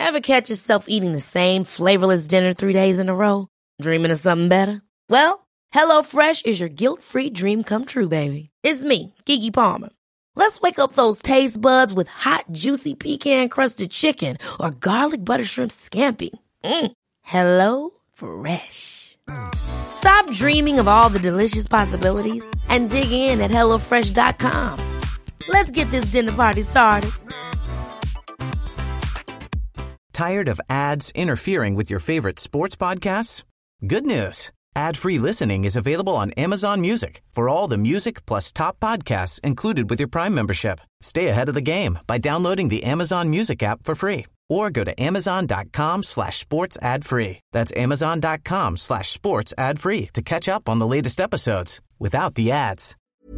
Ever catch yourself eating the same flavorless dinner 3 days in a row? Dreaming of something better? Well, HelloFresh is your guilt-free dream come true, baby. It's me, Keke Palmer. Let's wake up those taste buds with hot, juicy pecan-crusted chicken or garlic butter shrimp scampi. Hello Fresh. Stop dreaming of all the delicious possibilities and dig in at HelloFresh.com. Let's get this dinner party started. Tired of ads interfering with your favorite sports podcasts? Good news. Ad-free listening is available on Amazon Music for all the music plus top podcasts included with your Prime membership. Stay ahead of the game by downloading the Amazon Music app for free or go to amazon.com/sports ad free. That's amazon.com/sports ad free to catch up on the latest episodes without the ads.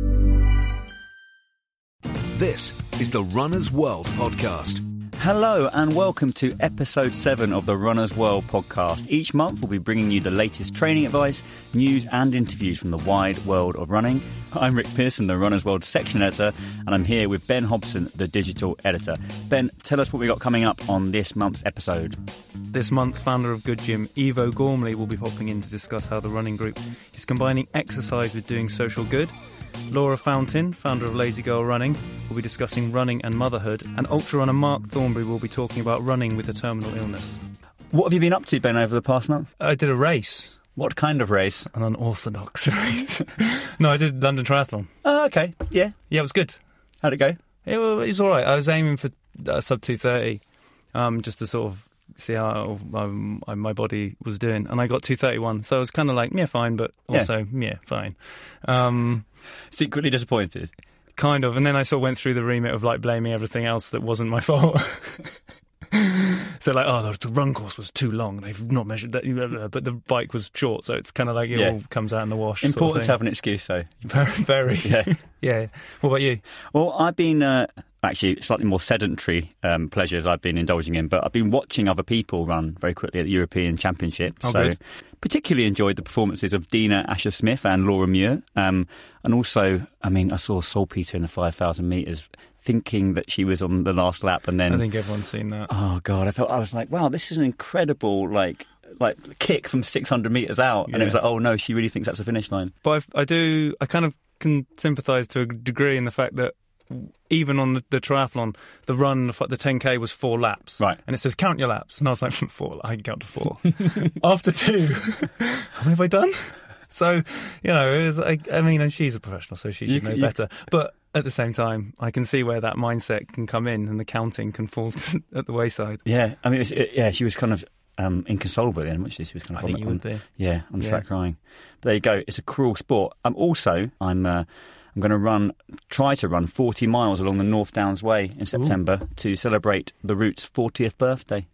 This is the Runner's World podcast. Hello and welcome to episode 7 of the Runner's World podcast. Each month we'll be bringing you the latest training advice, news and interviews from the wide world of running. I'm Rick Pearson, the Runner's World section editor, and I'm here with Ben Hobson, the digital editor. Ben, tell us what we got coming up on this month's episode. This month, founder of Good Gym, Ivo Gormley, will be popping in to discuss how the running group is combining exercise with doing social good. Laura Fountain, founder of Lazy Girl Running, will be discussing running and motherhood, and ultra runner Mark Thornbury will be talking about running with a terminal illness. What have you been up to, Ben, over the past month? I did a race. What kind of race? An unorthodox race. No, I did London Triathlon. Oh, okay. Yeah, it was good. How'd it go? It was all right. I was aiming for sub 2:30, just to sort of see how my body was doing, and I got 2:31, so I was kind of like, yeah, fine, but also, fine. Secretly disappointed? Kind of, and then I sort of went through the remit of like blaming everything else that wasn't my fault. So like, the run course was too long, they've not measured that, but the bike was short, so it's kind of like it all comes out in the wash. Important sort of to have an excuse, though. Very. Yeah. What about you? Well, I've been actually slightly more sedentary pleasures I've been indulging in, but I've been watching other people run very quickly at the European Championship. Good. Particularly enjoyed the performances of Dina Asher-Smith and Laura Muir. And also, I saw Saltpeter in the 5,000 metres, thinking that she was on the last lap, and then I think everyone's seen that. Oh God, I was like, wow, this is an incredible like kick from 600 metres out, and it was like, oh no, she really thinks that's the finish line. But I kind of can sympathise to a degree in the fact that even on the triathlon, the run, the 10K was 4 laps. Right. And it says, count your laps. And I was like, 4, I can count to 4. After 2, how many have I done? So, it was like, and she's a professional, so she should know better. But at the same time, I can see where that mindset can come in and the counting can fall at the wayside. Yeah, she was kind of inconsolable then, wasn't she? She was kind of I think you would be. Yeah, on the track crying. But there you go, it's a cruel sport. I'm going to try to run 40 miles along the North Downs Way in September to celebrate the route's 40th birthday.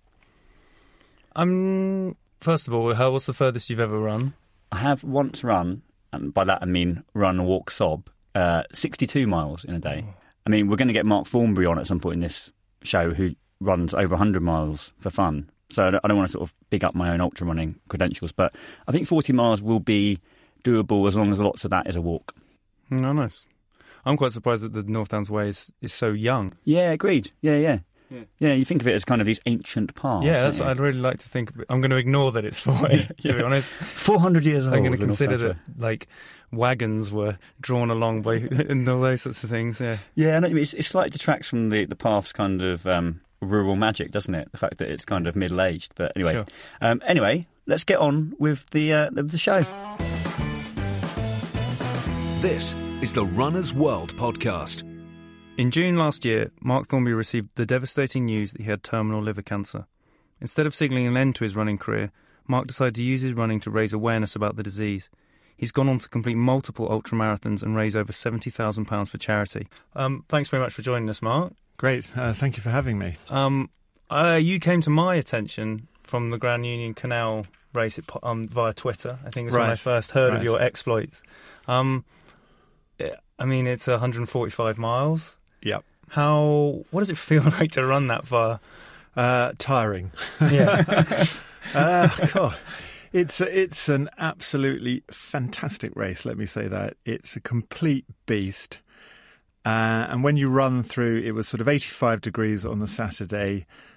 First of all, what's the furthest you've ever run? I have once run, and by that I mean run, walk, sob, 62 miles in a day. We're going to get Mark Thornbury on at some point in this show, who runs over 100 miles for fun. So I don't want to sort of big up my own ultra running credentials, but I think 40 miles will be doable as long as lots of that is a walk. No, nice. I'm quite surprised that the North Downs Way is so young. Yeah, agreed. Yeah, you think of it as kind of these ancient paths. Yeah, I'd really like to think of it. I'm going to ignore that it's 40, to be honest. 400 years old. I'm going to consider that, like, wagons were drawn along by and all those sorts of things, yeah. Yeah, no, it slightly detracts from the path's kind of rural magic, doesn't it? The fact that it's kind of middle-aged. But anyway, sure. Anyway, let's get on with the show. This is the Runner's World podcast. In June last year, Mark Thornbury received the devastating news that he had terminal liver cancer. Instead of signalling an end to his running career, Mark decided to use his running to raise awareness about the disease. He's gone on to complete multiple ultramarathons and raise over £70,000 for charity. Thanks very much for joining us, Mark. Great. Thank you for having me. You came to my attention from the Grand Union Canal race via Twitter. I think it was when I first heard of your exploits. It's 145 miles. Yep. What does it feel like to run that far? Tiring. Yeah. God. It's an absolutely fantastic race, let me say that. It's a complete beast. And when you run through, it was sort of 85 degrees on the Saturday,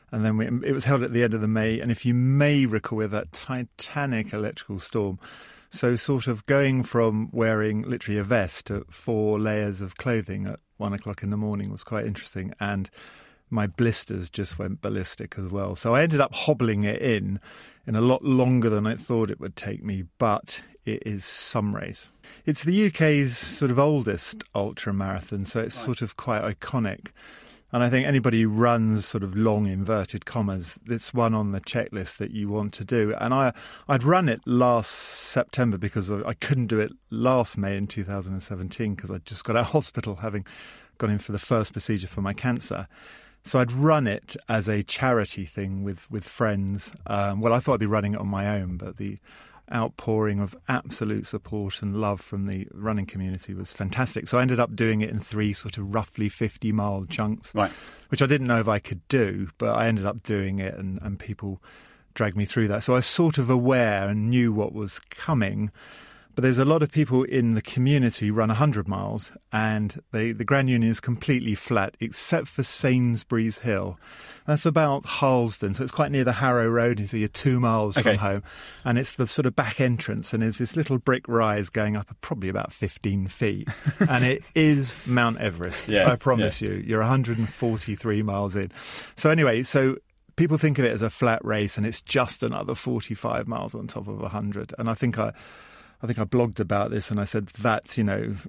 And then it was held at the end of the May. And if you may recall, with that titanic electrical storm, so sort of going from wearing literally a vest to 4 layers of clothing at 1 o'clock in the morning was quite interesting. And my blisters just went ballistic as well. So I ended up hobbling it in a lot longer than I thought it would take me, but it is some race. It's the UK's sort of oldest ultra marathon, so it's sort of quite iconic. And I think anybody who runs sort of long inverted commas, it's one on the checklist that you want to do. And I'd run it last September because I couldn't do it last May in 2017 because I'd just got out of hospital having gone in for the first procedure for my cancer. So I'd run it as a charity thing with friends. Well, I thought I'd be running it on my own, but the outpouring of absolute support and love from the running community was fantastic. So I ended up doing it in 3 sort of roughly 50-mile chunks, Right. which I didn't know if I could do, but I ended up doing it and people dragged me through that. So I was sort of aware and knew what was coming. But there's a lot of people in the community who run 100 miles, and the Grand Union is completely flat, except for Sainsbury's Hill. That's about Harlesden, so it's quite near the Harrow Road, so you're 2 miles from home. And it's the sort of back entrance, and there's this little brick rise going up probably about 15 feet. And it is Mount Everest, I promise you. You're 143 miles in. So anyway, people think of it as a flat race, and it's just another 45 miles on top of 100. And I think I blogged about this and I said that,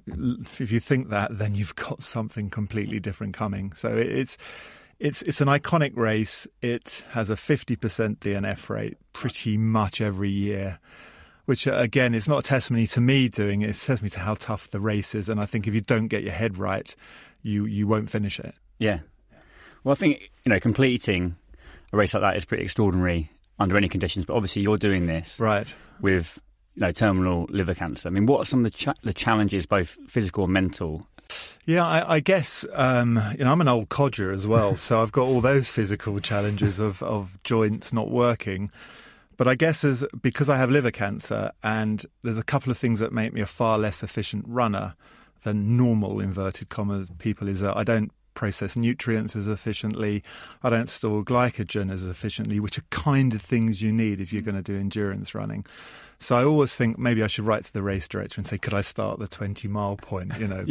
if you think that, then you've got something completely different coming. So it's an iconic race. It has a 50% DNF rate pretty much every year, which, again, is not a testimony to me doing it. It's a testimony to how tough the race is. And I think if you don't get your head right, you won't finish it. Yeah. Well, I think, completing a race like that is pretty extraordinary under any conditions. But obviously you're doing this with terminal liver cancer. I mean, what are some of the challenges, both physical and mental? Yeah, I guess, I'm an old codger as well, so I've got all those physical challenges of joints not working. But I guess because I have liver cancer, and there's a couple of things that make me a far less efficient runner than normal, inverted commas, people, is that I don't process nutrients as efficiently, I don't store glycogen as efficiently, which are kind of things you need if you're going to do endurance running. So I always think maybe I should write to the race director and say, could I start the 20-mile point?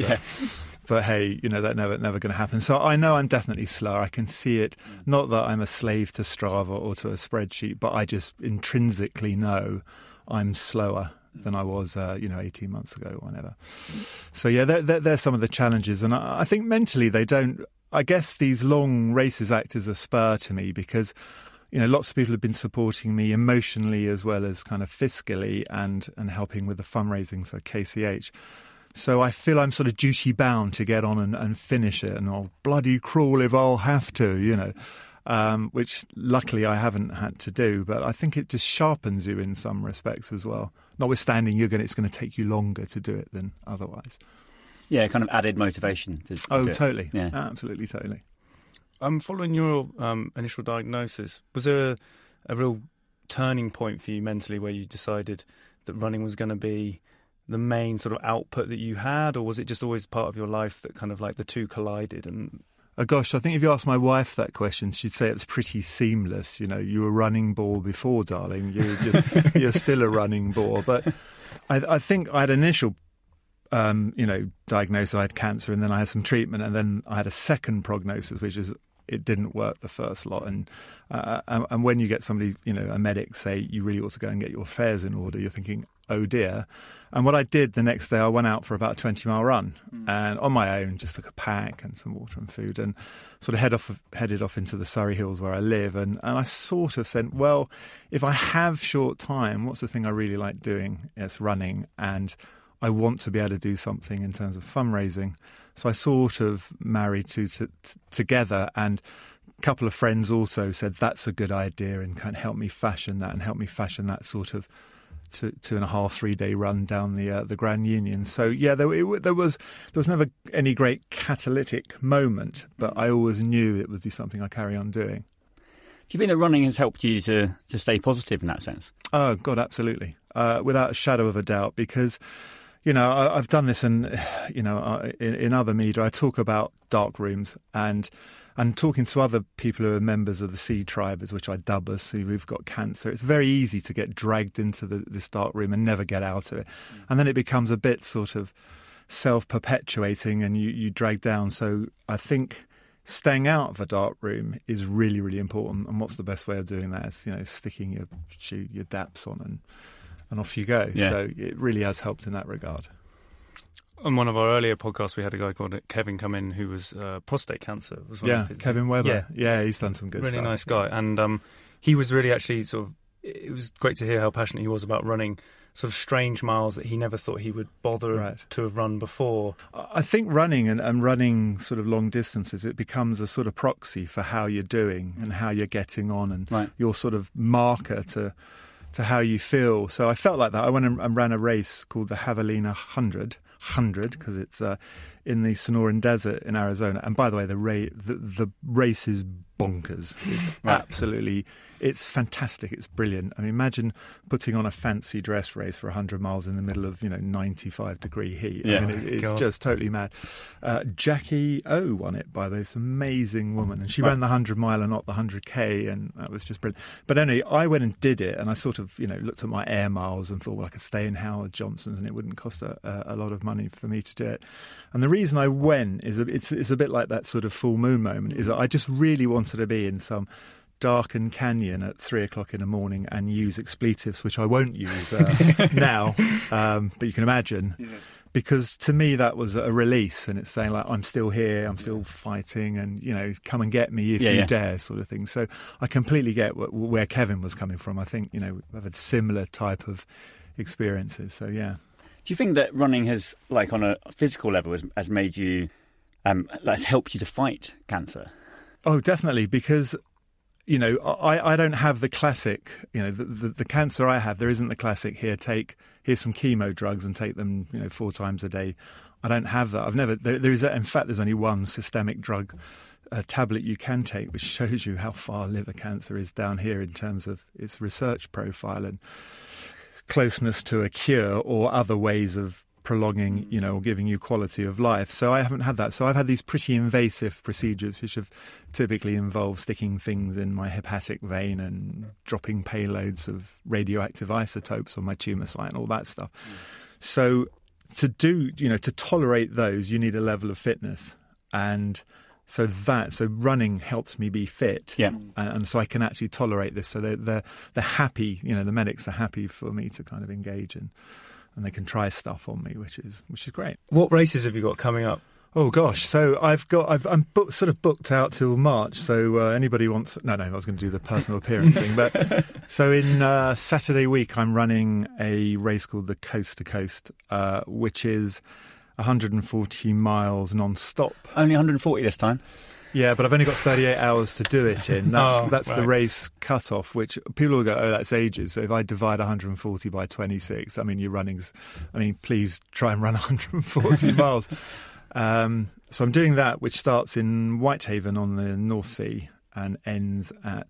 But hey, that's never going to happen. So I know I'm definitely slower. I can see it. Not that I'm a slave to Strava or to a spreadsheet, but I just intrinsically know I'm slower than I was, 18 months ago or whatever. So yeah, they're some of the challenges. And I think mentally I guess these long races act as a spur to me because, lots of people have been supporting me emotionally as well as kind of fiscally and helping with the fundraising for KCH. So I feel I'm sort of duty bound to get on and finish it, and I'll bloody crawl if I'll have to, which luckily I haven't had to do. But I think it just sharpens you in some respects as well. Notwithstanding, it's going to take you longer to do it than otherwise. Yeah, kind of added motivation. To do totally. Yeah. Absolutely, totally. Following your initial diagnosis, was there a real turning point for you mentally where you decided that running was going to be the main sort of output that you had, or was it just always part of your life that kind of like the two collided? And gosh, I think if you asked my wife that question, she'd say it was pretty seamless. You were running ball before, darling. You're still a running ball. But I think I had an initial diagnosis. I had cancer, and then I had some treatment, and then I had a second prognosis, which is it didn't work the first lot. And when you get somebody, a medic, say you really ought to go and get your affairs in order, you're thinking, oh dear. And what I did the next day, I went out for about a 20-mile run, and on my own, just took a pack and some water and food, and sort of headed off into the Surrey Hills where I live. And I sort of said, well, if I have short time, what's the thing I really like doing? It's running, and I want to be able to do something in terms of fundraising. So I sort of married two together, and a couple of friends also said that's a good idea and kind of helped me fashion that sort of 2.5, 3 day run down the Grand Union. So yeah, there was never any great catalytic moment, but I always knew it would be something I carry on doing. Do you think that running has helped you to stay positive in that sense? Oh God, absolutely, without a shadow of a doubt, because I've done this, and in other media I talk about dark rooms, and And talking to other people who are members of the Sea Tribe, which I dub us, who've got cancer, it's very easy to get dragged into this dark room and never get out of it. And then it becomes a bit sort of self-perpetuating and you drag down. So I think staying out of a dark room is really, really important. And what's the best way of doing that is, sticking your DAPs on and off you go. Yeah. So it really has helped in that regard. On one of our earlier podcasts, we had a guy called Kevin come in who was prostate cancer. Was one of his, Kevin Webber. Yeah, he's done some good really stuff. Really nice guy. And he was really actually it was great to hear how passionate he was about running sort of strange miles that he never thought he would bother to have run before. I think running and running sort of long distances, it becomes a sort of proxy for how you're doing and how you're getting on and your sort of marker to how you feel. So I felt like that. I went and ran a race called the Javelina 100 because it's in the Sonoran Desert in Arizona. And by the way, the race is bonkers. It's absolutely, it's fantastic. It's brilliant. I mean, imagine putting on a fancy dress race for 100 miles in the middle of 95-degree heat. Yeah. I mean, it's just totally mad. Jackie O won it by this amazing woman, and she ran the 100-mile and not the 100K, and that was just brilliant. But anyway, I went and did it, and I sort of looked at my air miles and thought, well, I could stay in Howard Johnson's and it wouldn't cost a lot of money for me to do it. And the reason I went is it's a bit like that sort of full moon moment, is that I just really wanted to be in some darkened canyon at 3 o'clock in the morning and use expletives, which I won't use now, but you can imagine. Yeah. Because to me that was a release, and it's saying like, I'm still here, I'm still fighting, and come and get me if you dare, sort of thing. So I completely get where Kevin was coming from. I think I've had similar type of experiences. So yeah. Do you think that running has, like on a physical level, has made you, has helped you to fight cancer? Oh, definitely, because I don't have the classic, the cancer I have, there isn't the classic, here's some chemo drugs and take them, 4 times a day. I don't have that. I've never, in fact, there's only one systemic drug tablet you can take, which shows you how far liver cancer is down here in terms of its research profile and closeness to a cure or other ways of prolonging, or giving you quality of life. So I haven't had that. So I've had these pretty invasive procedures, which have typically involved sticking things in my hepatic vein and dropping payloads of radioactive isotopes on my tumour site and all that stuff. So to do, to tolerate those, you need a level of fitness. And so running helps me be fit. Yeah. And so I can actually tolerate this. So they're happy, the medics are happy for me to kind of engage in. And they can try stuff on me, which is great. What races have you got coming up? Oh gosh, so I'm sort of booked out till March. So anybody wants? No, I was going to do the personal appearance thing. But so in Saturday week, I'm running a race called the Coast to Coast, which is 140 miles non-stop. Only 140 this time. Yeah, but I've only got 38 hours to do it in. That's the race cut-off, which people will go, oh, that's ages. So if I divide 140 by 26, please try and run 140 miles. So I'm doing that, which starts in Whitehaven on the North Sea and ends at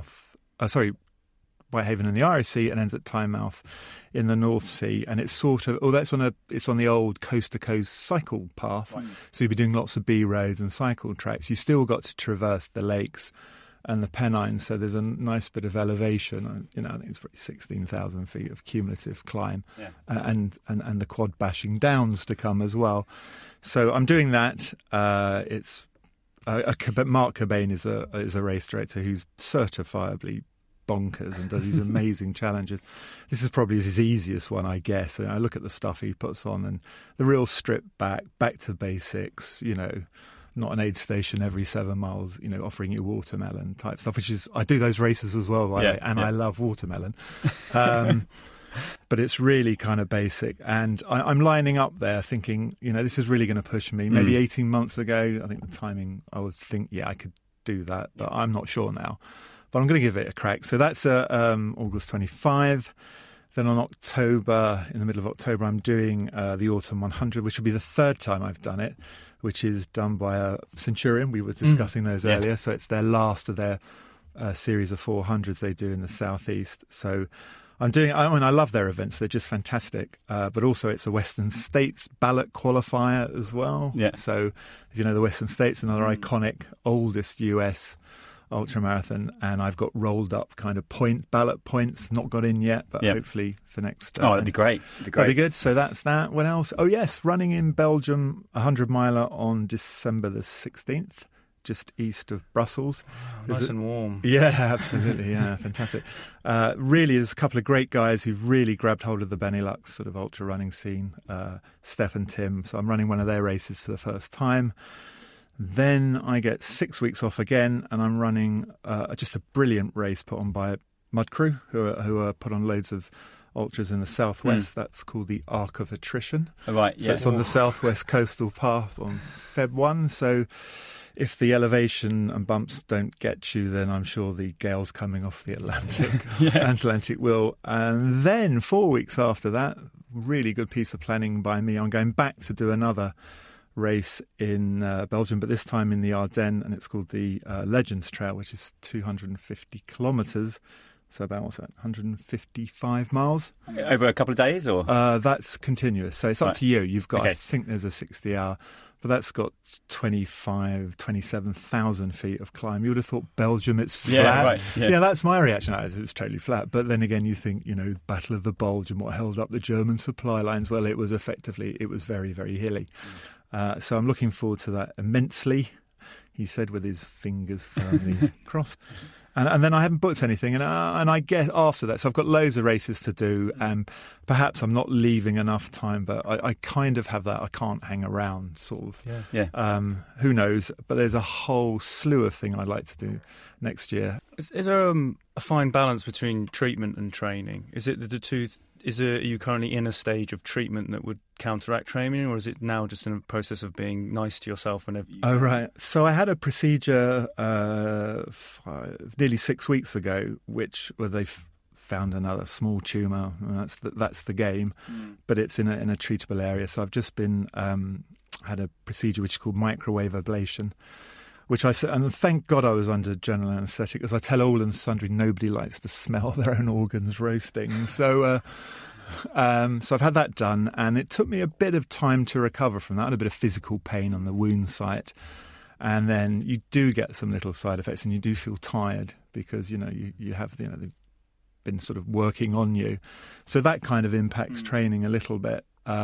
Whitehaven in the Irish Sea and ends at Tynemouth in the North Sea. And it's sort of, it's on the old coast-to-coast cycle path. Right. So you'll be doing lots of B roads and cycle tracks. You still got to traverse the lakes and the Pennines, so there's a nice bit of elevation. I think it's probably 16,000 feet of cumulative climb, and the quad bashing downs to come as well. So I'm doing that. It's Mark Cobain is a race director who's certifiably bonkers and does these amazing challenges. This is probably his easiest one, I guess. And I look at the stuff he puts on and the real stripped back to basics, not an aid station every 7 miles, offering you watermelon type stuff, which is, I do those races as well, by the way, and I love watermelon. But it's really kind of basic. And I'm lining up there thinking, this is really going to push me. Maybe 18 months ago, I think the timing, I would think, I could do that, but I'm not sure now. But I'm going to give it a crack. So that's August 25. Then in the middle of October, I'm doing the Autumn 100, which will be the third time I've done it, which is done by a Centurion. We were discussing those earlier. So it's their last of their series of 400s they do in the southeast. So I love their events. They're just fantastic. But also it's a Western States ballot qualifier as well. Yeah. So if you know the Western States, another iconic, oldest US ultramarathon, and I've got rolled up kind of ballot points, not got in yet, but hopefully for next. That'd be great. That'd be good. So that's that. What else? Oh yes, running in Belgium, 100 miler on December the 16th. Just east of Brussels. Nice and warm. Yeah, absolutely. Yeah, fantastic. Really, there's a couple of great guys who've really grabbed hold of the Benelux sort of ultra running scene, Steph and Tim. So I'm running one of their races for the first time. Then I get 6 weeks off again, and I'm running just a brilliant race put on by Mud Crew, who are put on loads of ultras in the southwest. That's called the Arc of Attrition. Oh, right, yeah. So it's on the southwest coastal path on Feb 1. So if the elevation and bumps don't get you, then I'm sure the gales coming off the Atlantic will. And then 4 weeks after that, really good piece of planning by me. I'm going back to do another race in Belgium, but this time in the Ardennes, and it's called the Legends Trail, which is 250 kilometres. So about, 155 miles? Over a couple of days, or? That's continuous. So it's up to you. You've got, I think there's a 60-hour, but that's got 27,000 feet of climb. You would have thought Belgium, it's flat. Yeah, right. Yeah, that's my reaction. It was totally flat. But then again, you think, Battle of the Bulge and what held up the German supply lines. Well, it was very, very hilly. So I'm looking forward to that immensely, he said with his fingers firmly crossed. And then I haven't booked anything, and I guess after that, so I've got loads of races to do, and perhaps I'm not leaving enough time, but I kind of have that. I can't hang around, sort of. Yeah. Who knows? But there's a whole slew of things I'd like to do next year. Is there a fine balance between treatment and training? Is it the two? Are you currently in a stage of treatment that would counteract training, or is it now just in a process of being nice to yourself whenever you... Oh, right. So I had a procedure nearly 6 weeks ago, where they found another small tumour. That's the game, but it's in a treatable area. So I've just been had a procedure which is called microwave ablation, which I said, and thank God I was under general anaesthetic, as I tell all and sundry, nobody likes to smell their own organs roasting. So I've had that done, and it took me a bit of time to recover from that. I had a bit of physical pain on the wound site, and then you do get some little side effects, and you do feel tired because you have they've been sort of working on you, so that kind of impacts training a little bit.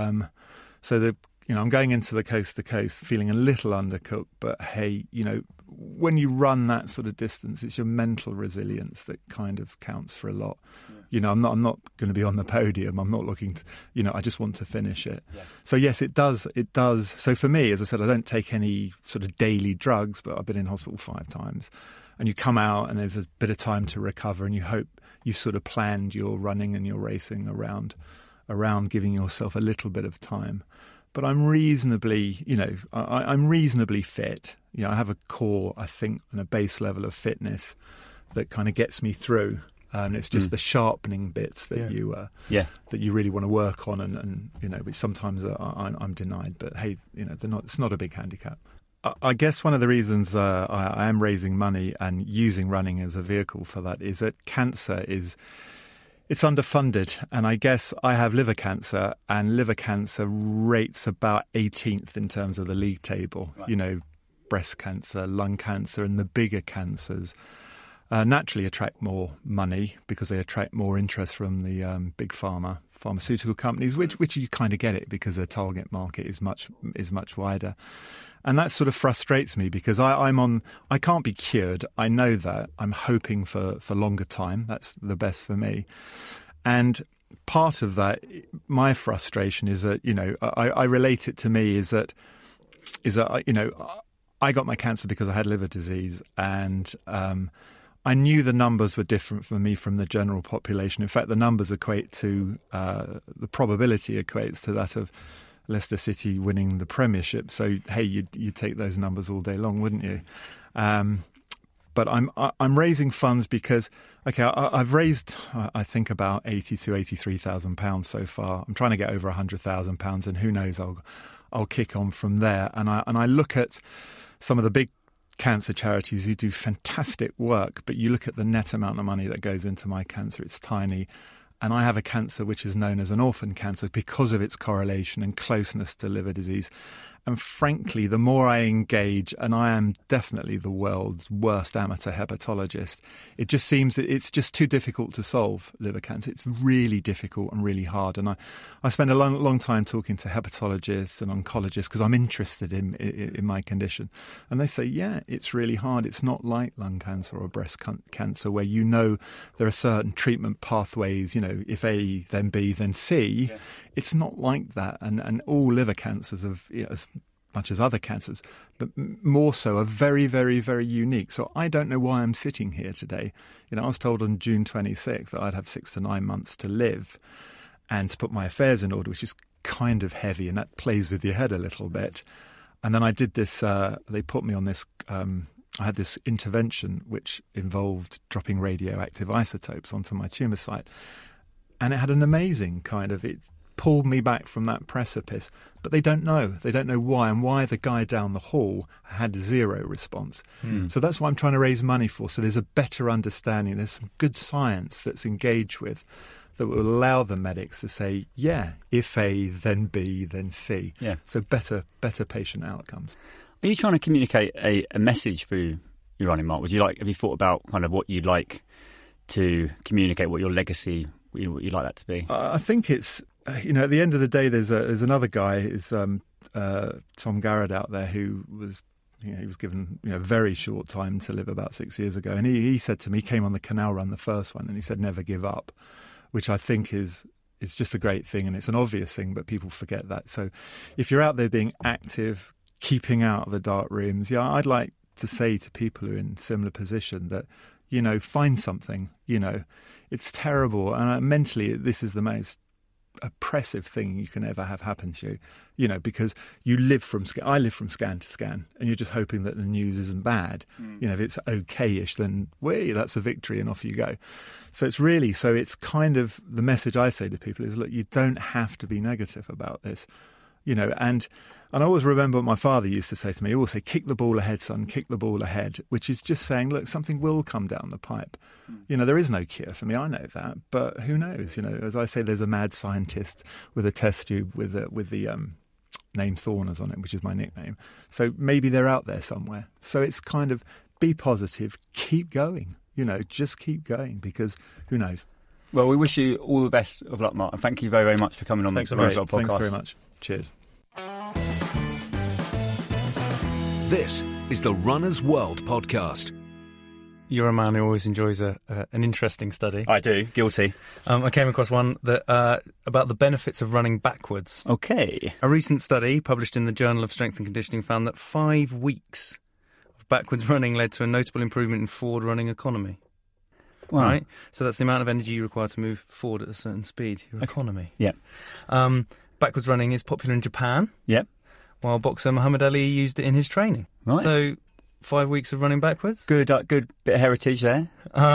I'm going into the coast to coast feeling a little undercooked, but hey, when you run that sort of distance, it's your mental resilience that kind of counts for a lot. Yeah. I'm not going to be on the podium. I'm not looking to, I just want to finish it. Yeah. So yes, it does. So for me, as I said, I don't take any sort of daily drugs, but I've been in hospital 5 times. And you come out and there's a bit of time to recover, and you hope you sort of planned your running and your racing around giving yourself a little bit of time. But I'm reasonably, I'm reasonably fit. I have a core, I think, and a base level of fitness that kind of gets me through. And it's just the sharpening bits that you really want to work on, and which sometimes I'm denied. But hey, it's not a big handicap. I guess one of the reasons I am raising money and using running as a vehicle for that is that cancer it's underfunded, and I guess I have liver cancer, and liver cancer rates about 18th in terms of the league table. Right. Breast cancer, lung cancer, and the bigger cancers naturally attract more money because they attract more interest from the big pharmaceutical companies, which you kind of get it because their target market is much wider. And that sort of frustrates me because I can't be cured. I know that. I'm hoping for longer time. That's the best for me. And part of that, my frustration is that, I relate it to me is that I got my cancer because I had liver disease, and I knew the numbers were different for me from the general population. In fact, the numbers equate to, the probability equates to that of Leicester City winning the Premiership. So, hey, you'd take those numbers all day long, wouldn't you? But I'm raising funds because, okay, I've raised, I think, about 80 to 83,000 pounds so far. I'm trying to get over 100,000 pounds, and who knows, I'll kick on from there. And I look at some of the big cancer charities who do fantastic work, but you look at the net amount of money that goes into my cancer, it's tiny. And I have a cancer which is known as an orphan cancer because of its correlation and closeness to liver disease. And frankly, the more I engage, and I am definitely the world's worst amateur hepatologist, it just seems that it's just too difficult to solve liver cancer. It's really difficult and really hard. And I spend a long time talking to hepatologists and oncologists because I'm interested in my condition. And they say, yeah, it's really hard. It's not like lung cancer or breast cancer where you know there are certain treatment pathways, if A, then B, then C. Yeah. It's not like that. And all liver cancers as much as other cancers, but more so are very, very, very unique. So I don't know why I'm sitting here today. I was told on June 26th that I'd have 6 to 9 months to live and to put my affairs in order, which is kind of heavy, and that plays with your head a little bit. And then I did this, they put me on this, I had this intervention which involved dropping radioactive isotopes onto my tumour site. And it had an amazing it pulled me back from that precipice. But they don't know. They don't know why, and why the guy down the hall had zero response. So that's what I'm trying to raise money for. So there's a better understanding. There's some good science that's engaged with that will allow the medics to say, yeah, if A, then B, then C. Yeah. So better patient outcomes. Are you trying to communicate a message through your running, Mark? Have you thought about kind of what you'd like to communicate, what your legacy, what you'd like that to be? I think it's, at the end of the day, there's another guy, Tom Garrett out there, who was, he was given very short time to live about 6 years ago, and he said to me, he came on the canal run, the first one, and he said, never give up, which I think is just a great thing, and it's an obvious thing, but people forget that. So if you're out there being active, keeping out of the dark rooms, I'd like to say to people who are in similar position that, find something. It's terrible, and mentally this is the most oppressive thing you can ever have happen to you, because I live from scan to scan, and you're just hoping that the news isn't bad. If it's okay-ish, then that's a victory, and off you go. So it's kind of the message I say to people is, look, you don't have to be negative about this, and I always remember what my father used to say to me. He always say, kick the ball ahead, son, kick the ball ahead, which is just saying, look, something will come down the pipe. There is no cure for me, I know that, but who knows? As I say, there's a mad scientist with a test tube with the name Thorners on it, which is my nickname. So maybe they're out there somewhere. So it's kind of be positive, keep going, just keep going, because who knows? Well, we wish you all the best of luck, Mark, and thank you very, very much for coming on the Runners World podcast. Thanks very much. Cheers. This is the Runner's World podcast. You're a man who always enjoys an interesting study. I do, guilty. I came across one that about the benefits of running backwards. Okay. A recent study published in the Journal of Strength and Conditioning found that 5 weeks of backwards running led to a notable improvement in forward running economy. Wow. Right? So that's the amount of energy you require to move forward at a certain speed, your economy. Yep. Backwards running is popular in Japan. Yep. While boxer Muhammad Ali used it in his training. Right. So 5 weeks of running backwards. Good bit of heritage there.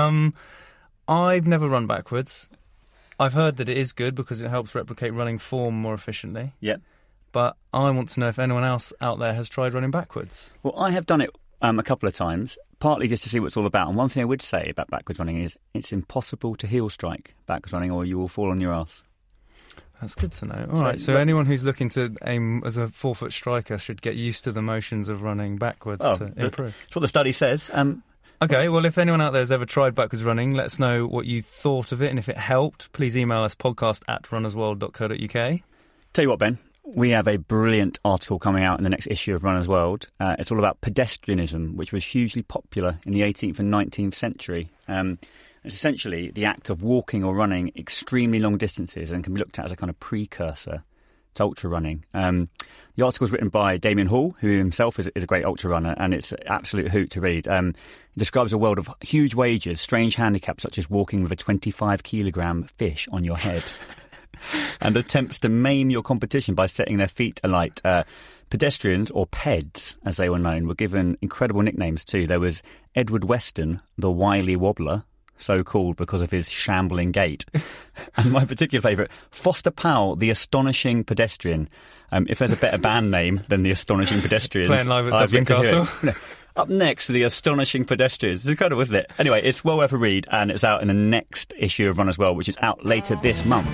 I've never run backwards. I've heard that it is good because it helps replicate running form more efficiently. Yep. But I want to know if anyone else out there has tried running backwards. Well, I have done it a couple of times, partly just to see what it's all about. And one thing I would say about backwards running is it's impossible to heel strike backwards running, or you will fall on your ass. That's good to know. All right, so anyone who's looking to aim as a 4-foot striker should get used to the motions of running backwards to improve. That's what the study says. Okay, well, if anyone out there has ever tried backwards running, let us know what you thought of it, and if it helped, please email us podcast@runnersworld.co.uk. Tell you what, Ben, we have a brilliant article coming out in the next issue of Runner's World. It's all about pedestrianism, which was hugely popular in the 18th and 19th century. It's essentially the act of walking or running extremely long distances and can be looked at as a kind of precursor to ultra running. The article is written by Damien Hall, who himself is a great ultra runner, and it's an absolute hoot to read. It describes a world of huge wages, strange handicaps such as walking with a 25-kilogram fish on your head, and attempts to maim your competition by setting their feet alight. Pedestrians, or PEDs, as they were known, were given incredible nicknames too. There was Edward Weston, the wily wobbler, so called because of his shambling gait. And my particular favourite, Foster Powell, the astonishing pedestrian. If there's a better band name than the astonishing pedestrians, playing live at Dublin Castle. Up next, the astonishing pedestrians. It's incredible, isn't it? Anyway, it's well worth a read, and it's out in the next issue of Runner's World, which is out later this month.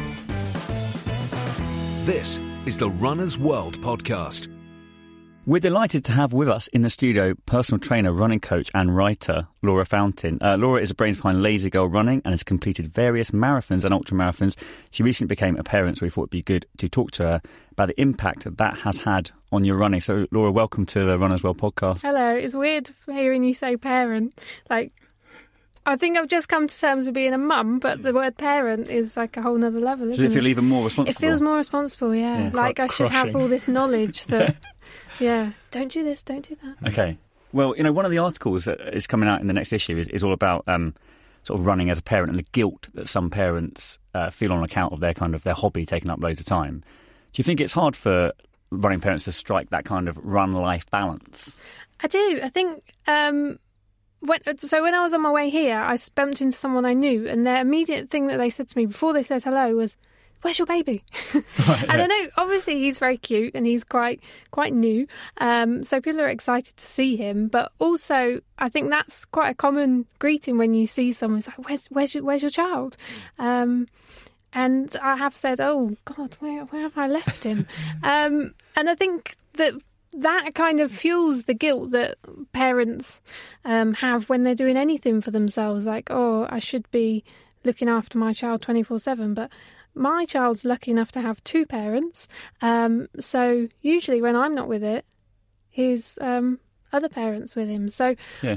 This is the Runner's World podcast. We're delighted to have with us in the studio personal trainer, running coach and writer Laura Fountain. Laura is a brains behind Lazy Girl Running and has completed various marathons and ultramarathons. She recently became a parent, so we thought it'd be good to talk to her about the impact that has had on your running. So, Laura, welcome to the Runner's World podcast. Hello. It's weird hearing you say parent. I think I've just come to terms with being a mum, but the word parent is like a whole nother level, isn't it? Does it feel even more responsible? It feels more responsible, yeah. Like I should have all this knowledge that... Yeah, don't do this, don't do that. Okay. Well, one of the articles that is coming out in the next issue is all about sort of running as a parent and the guilt that some parents feel on account of their hobby taking up loads of time. Do you think it's hard for running parents to strike that kind of run-life balance? I do. I think... when I was on my way here, I bumped into someone I knew, and the immediate thing that they said to me before they said hello was, "Where's your baby?" And I know, obviously, he's very cute and he's quite new, so people are excited to see him. But also, I think that's quite a common greeting when you see someone. It's like, "Where's your child?" And I have said, "Oh God, where have I left him?" And I think that kind of fuels the guilt that parents have when they're doing anything for themselves. Like, oh, I should be looking after my child 24/7, but my child's lucky enough to have two parents. So usually when I'm not with it, his other parents with him. So yeah.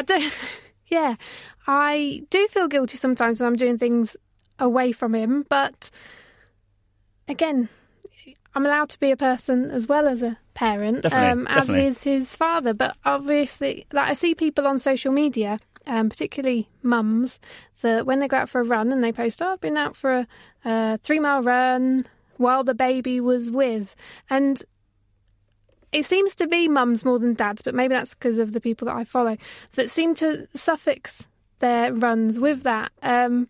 I do feel guilty sometimes when I'm doing things away from him, but again, I'm allowed to be a person as well as a parent, definitely. as is his father. But obviously, I see people on social media, particularly mums, that when they go out for a run and they post, "Oh, I've been out for a 3-mile run while the baby was with." And it seems to be mums more than dads, but maybe that's because of the people that I follow, that seem to suffix their runs with that. And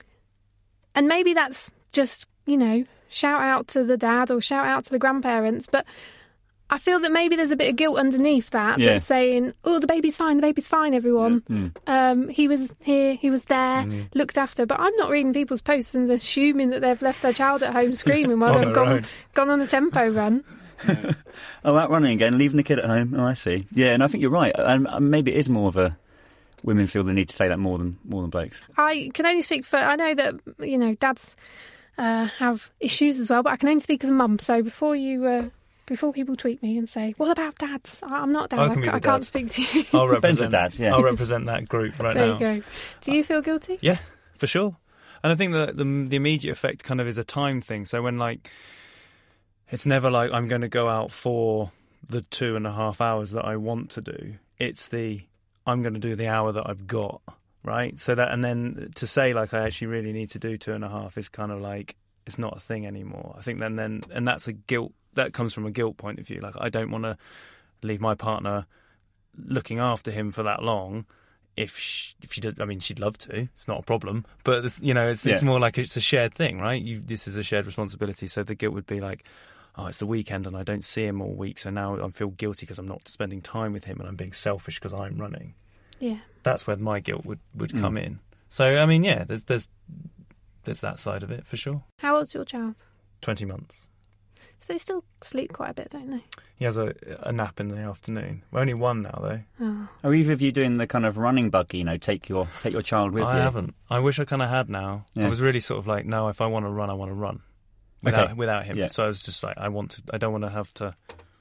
maybe that's just, shout out to the dad or shout out to the grandparents, but I feel that maybe there's a bit of guilt underneath that, that's saying, "Oh, the baby's fine, everyone. He was here, he was there, looked after." But I'm not reading people's posts and assuming that they've left their child at home screaming while they've gone on a tempo run. Oh, out running again, leaving the kid at home. Oh, I see. Yeah, and I think you're right. And maybe it is more of a... Women feel the need to say that more than blokes. I can only speak for... I know that, dads have issues as well, but I can only speak as a mum. So before people tweet me and say, "What about dads?" I'm not a dad. I can't speak to you. I'll represent dads, yeah. I'll represent that group right there now. There you go. Do you feel guilty? Yeah, for sure. And I think that the immediate effect kind of is a time thing. So when it's never like I'm going to go out for the 2.5 hours that I want to do. It's I'm going to do the hour that I've got. Right, so that, and then to say I actually really need to do 2.5 is kind of it's not a thing anymore. I think then that's a guilt that comes from a guilt point of view. I don't want to leave my partner looking after him for that long. If she did, she'd love to. It's not a problem, but it's more like it's a shared thing, right? This is a shared responsibility. So the guilt would be oh, it's the weekend and I don't see him all week, so now I feel guilty because I'm not spending time with him and I'm being selfish because I'm running. Yeah. That's where my guilt would come in. So, there's that side of it, for sure. How old's your child? 20 months. So they still sleep quite a bit, don't they? He has a nap in the afternoon. We're only one now, though. Oh. Are either of you doing the kind of running buggy, take your child with you? I haven't. I wish I kind of had now. Yeah. I was really sort of no, if I want to run, I want to run. Without him. Yeah. So I was just I don't want to have to,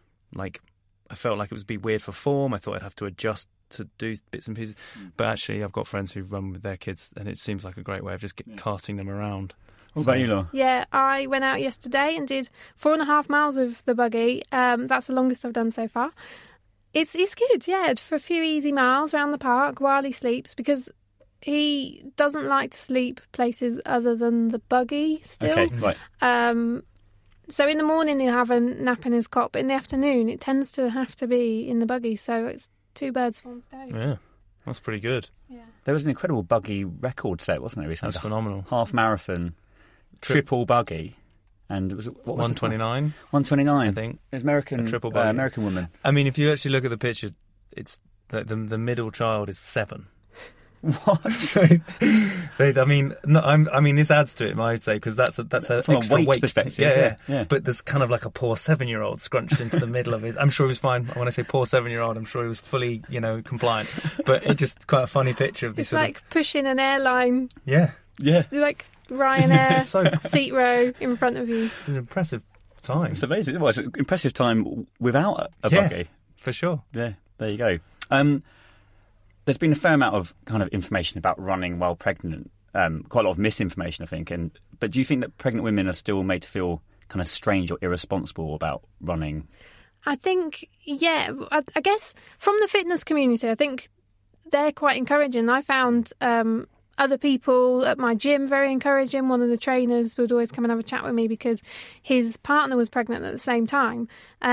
I felt like it would be weird for form. I thought I'd have to adjust to do bits and pieces. But actually, I've got friends who run with their kids, and it seems like a great way of just carting them around. What about you, Laura? Yeah, I went out yesterday and did 4.5 miles of the buggy. That's the longest I've done so far. It's good, yeah, for a few easy miles around the park while he sleeps, because he doesn't like to sleep places other than the buggy still. Okay, right. So in the morning he'll have a nap in his cot, but in the afternoon it tends to have to be in the buggy, so it's 2 birds, 1 stone. Yeah, that's pretty good. Yeah. There was an incredible buggy record set, wasn't there, recently? That's phenomenal. Half marathon, triple buggy, and it was what was 129? 129, I think. It was American, triple buggy. American woman. If you actually look at the picture, it's the middle child is 7. What? So, I mean, this adds to it, I'd say, because that's a From extra a weight perspective. Yeah. But there's kind of like a poor 7-year-old scrunched into the middle of it. I'm sure he was fine. When I say poor 7-year-old, I'm sure he was fully, compliant. But it's just quite a funny picture of this. It's like pushing an airline. Yeah. It's like Ryanair So- seat row in front of you. It's an impressive time. It's amazing. Well, it's an impressive time without a buggy. For sure. Yeah, there you go. There's been a fair amount of kind of information about running while pregnant. Quite a lot of misinformation, I think. But do you think that pregnant women are still made to feel kind of strange or irresponsible about running? I think, yeah, I guess from the fitness community, I think they're quite encouraging. I found other people at my gym very encouraging. One of the trainers would always come and have a chat with me because his partner was pregnant at the same time.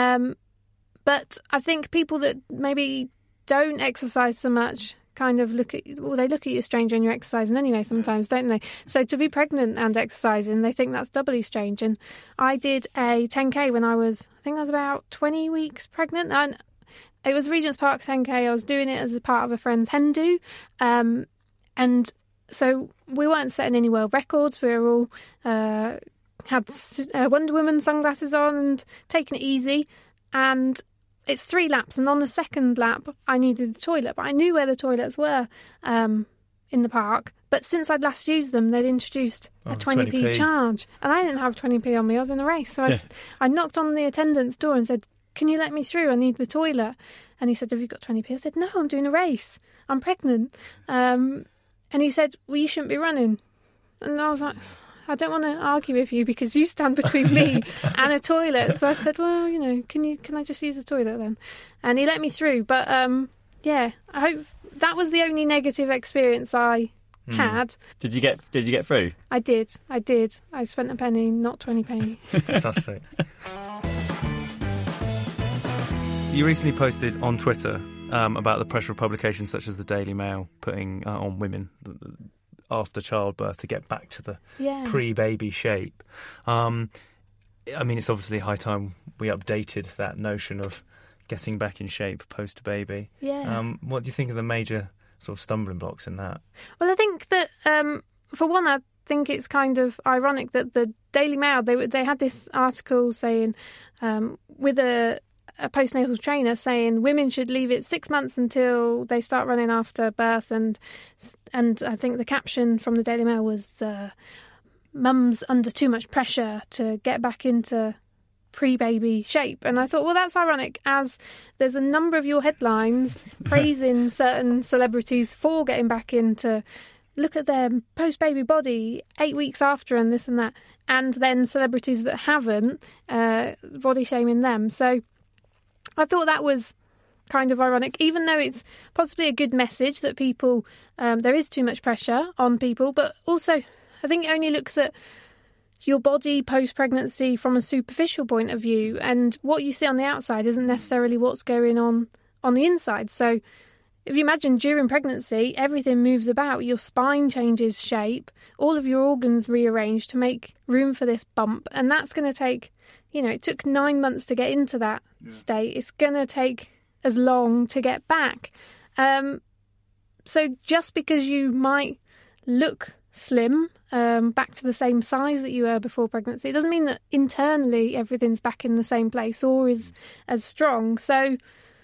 But I think people that maybe don't exercise so much kind of they look at you strange when you're exercising anyway sometimes, don't they? So to be pregnant and exercising, they think that's doubly strange. And I did a 10K when I was about 20 weeks pregnant, and it was Regent's Park 10K. I was doing it as a part of a friend's hen do, and so we weren't setting any world records. We were all had Wonder Woman sunglasses on and taking it easy, and it's 3 laps, and on the second lap, I needed the toilet, but I knew where the toilets were in the park. But since I'd last used them, they'd introduced a 20p charge, and I didn't have 20p on me. I was in a race, so I knocked on the attendant's door and said, "Can you let me through? I need the toilet." And he said, "Have you got 20p?" I said, "No, I'm doing a race. I'm pregnant." And he said, "Well, you shouldn't be running." And I was like, I don't want to argue with you because you stand between me and a toilet. So I said, well, can I just use the toilet then? And he let me through. But I hope that was the only negative experience I had. Did you get through? I did. I spent a penny, not 20p. Fantastic. You recently posted on Twitter about the pressure of publications such as the Daily Mail putting on women after childbirth to get back to the pre-baby shape. It's obviously high time we updated that notion of getting back in shape post-baby. Yeah. What do you think are the major sort of stumbling blocks in that? Well, I think that, for one, I think it's kind of ironic that the Daily Mail, they had this article saying, with a postnatal trainer saying women should leave it 6 months until they start running after birth, and I think the caption from the Daily Mail was "Mum's under too much pressure to get back into pre-baby shape." And I thought, well, that's ironic, as there's a number of your headlines praising certain celebrities for getting back into, look at their post-baby body 8 weeks after and this and that, and then celebrities that haven't, body shaming them. So I thought that was kind of ironic, even though it's possibly a good message that people, there is too much pressure on people, but also I think it only looks at your body post-pregnancy from a superficial point of view, and what you see on the outside isn't necessarily what's going on the inside. So if you imagine during pregnancy, everything moves about, your spine changes shape, all of your organs rearrange to make room for this bump, and that's going to take, it took 9 months to get into that state. It's going to take as long to get back. So just because you might look slim, back to the same size that you were before pregnancy, it doesn't mean that internally everything's back in the same place or is as strong. So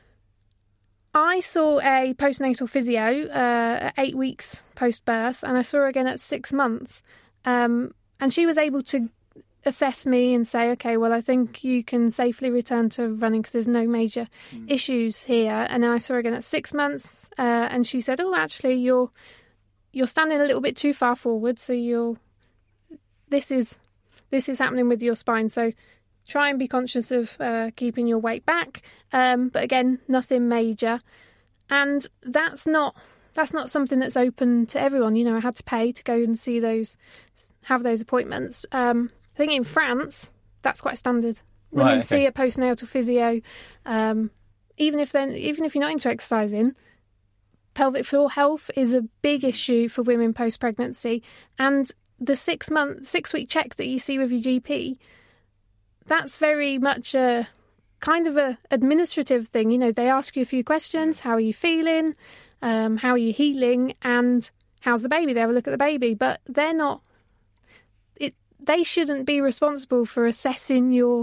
I saw a postnatal physio at 8 weeks post-birth, and I saw her again at 6 months. And she was able to assess me and say, okay, well, I think you can safely return to running because there's no major issues here. And then I saw her again at 6 months, and she said, oh, actually, you're standing a little bit too far forward, so this is happening with your spine. So try and be conscious of keeping your weight back. But again, nothing major. And that's not something that's open to everyone. I had to pay to go and have those appointments. I think in France, that's quite standard. Women see a postnatal physio, even if you're not into exercising. Pelvic floor health is a big issue for women post-pregnancy, and the 6 week check that you see with your GP, that's very much a kind of a administrative thing. You know, they ask you a few questions. How are you feeling? How are you healing? And how's the baby? They have a look at the baby, but they're not. They shouldn't be responsible for assessing your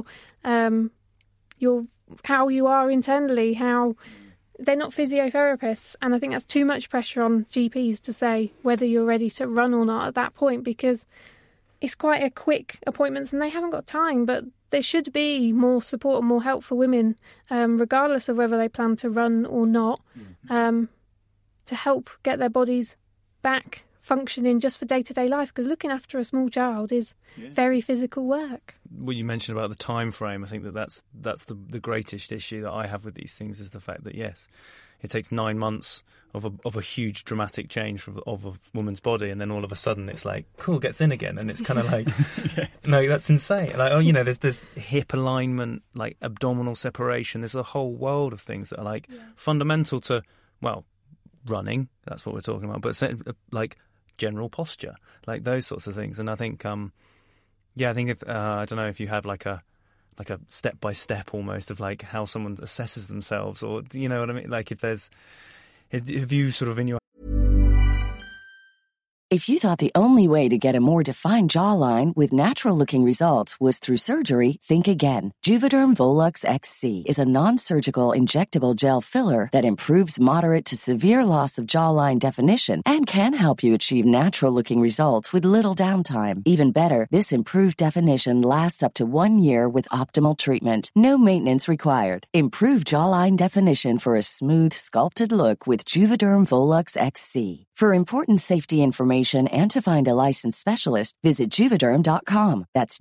how you are internally. They're not physiotherapists, and I think that's too much pressure on GPs to say whether you're ready to run or not at that point, because it's quite a quick appointments and they haven't got time. But there should be more support and more help for women, regardless of whether they plan to run or not, to help get their bodies back functioning just for day-to-day life, because looking after a small child is very physical work. Well, you mentioned about the time frame. I think that's the greatest issue that I have with these things, is the fact that, yes, it takes 9 months of a huge dramatic change of a woman's body, and then all of a sudden it's like, cool, get thin again, and it's kind of like, no, that's insane. Like, oh, you know, there's hip alignment, like abdominal separation. There's a whole world of things that are like fundamental to, well, running. That's what we're talking about, but like general posture, like those sorts of things. And I think, I think if I don't know if you have like a step by step almost of like how someone assesses themselves, or you know what I mean? Like have you sort of in your. If you thought the only way to get a more defined jawline with natural-looking results was through surgery, think again. Juvederm Volux XC is a non-surgical injectable gel filler that improves moderate to severe loss of jawline definition and can help you achieve natural-looking results with little downtime. Even better, this improved definition lasts up to 1 year with optimal treatment. No maintenance required. Improve jawline definition for a smooth, sculpted look with Juvederm Volux XC. For important safety information and to find a licensed specialist, visit Juvederm.com. That's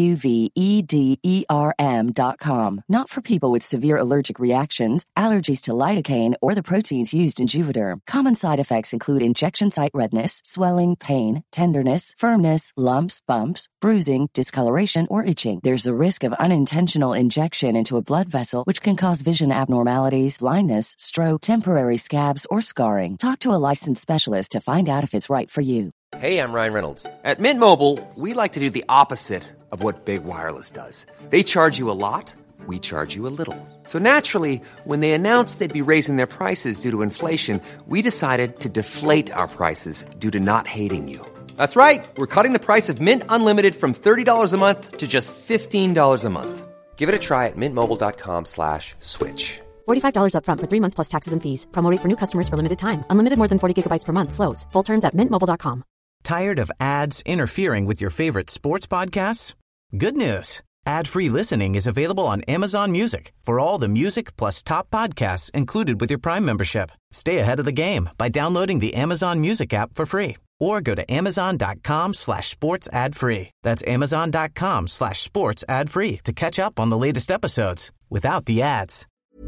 JUVEDERM.com. Not for people with severe allergic reactions, allergies to lidocaine, or the proteins used in Juvederm. Common side effects include injection site redness, swelling, pain, tenderness, firmness, lumps, bumps, bruising, discoloration, or itching. There's a risk of unintentional injection into a blood vessel, which can cause vision abnormalities, blindness, stroke, temporary scabs, or scarring. Talk to a licensed specialist to find out if it's right for you. Hey, I'm Ryan Reynolds. At Mint Mobile, we like to do the opposite of what Big Wireless does. They charge you a lot, we charge you a little. So naturally, when they announced they'd be raising their prices due to inflation, we decided to deflate our prices due to not hating you. That's right. We're cutting the price of Mint Unlimited from $30 a month to just $15 a month. Give it a try at mintmobile.com/switch. $45 up front for 3 months plus taxes and fees. Promo rate for new customers for limited time. Unlimited more than 40 gigabytes per month. Slows full terms at mintmobile.com. Tired of ads interfering with your favorite sports podcasts? Good news. Ad-free listening is available on Amazon Music for all the music plus top podcasts included with your Prime membership. Stay ahead of the game by downloading the Amazon Music app for free, or go to amazon.com/sports ad free. That's amazon.com/sports ad free to catch up on the latest episodes without the ads.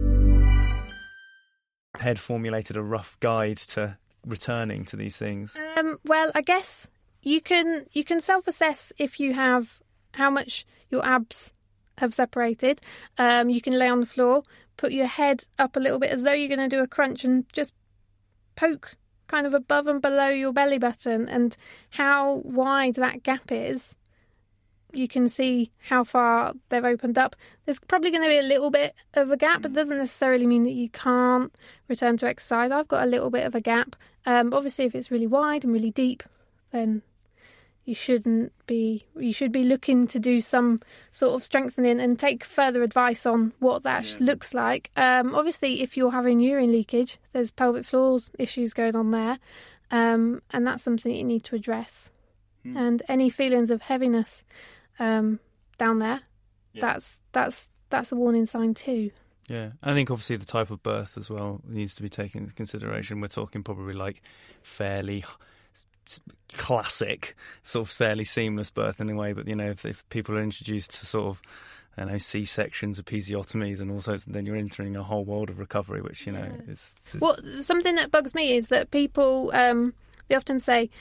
Head formulated a rough guide to returning to these things? Well, I guess you can self-assess if you have how much your abs have separated. You can lay on the floor, put your head up a little bit as though you're going to do a crunch, and just poke kind of above and below your belly button, and how wide that gap is. You can see how far they've opened up. There's probably going to be a little bit of a gap, but it doesn't necessarily mean that you can't return to exercise. I've got a little bit of a gap. Obviously, if it's really wide and really deep, then you should be looking to do some sort of strengthening and take further advice on what that looks like. Obviously, if you're having urine leakage, there's pelvic floors issues going on there, and that's something you need to address. And any feelings of heaviness down there, that's a warning sign too. Yeah, I think obviously the type of birth as well needs to be taken into consideration. We're talking probably like fairly classic, sort of fairly seamless birth in a way, but you know, if people are introduced to sort of, I don't know, C-sections, episiotomies, and also then you're entering a whole world of recovery, which you know is. Well, something that bugs me is that people they often say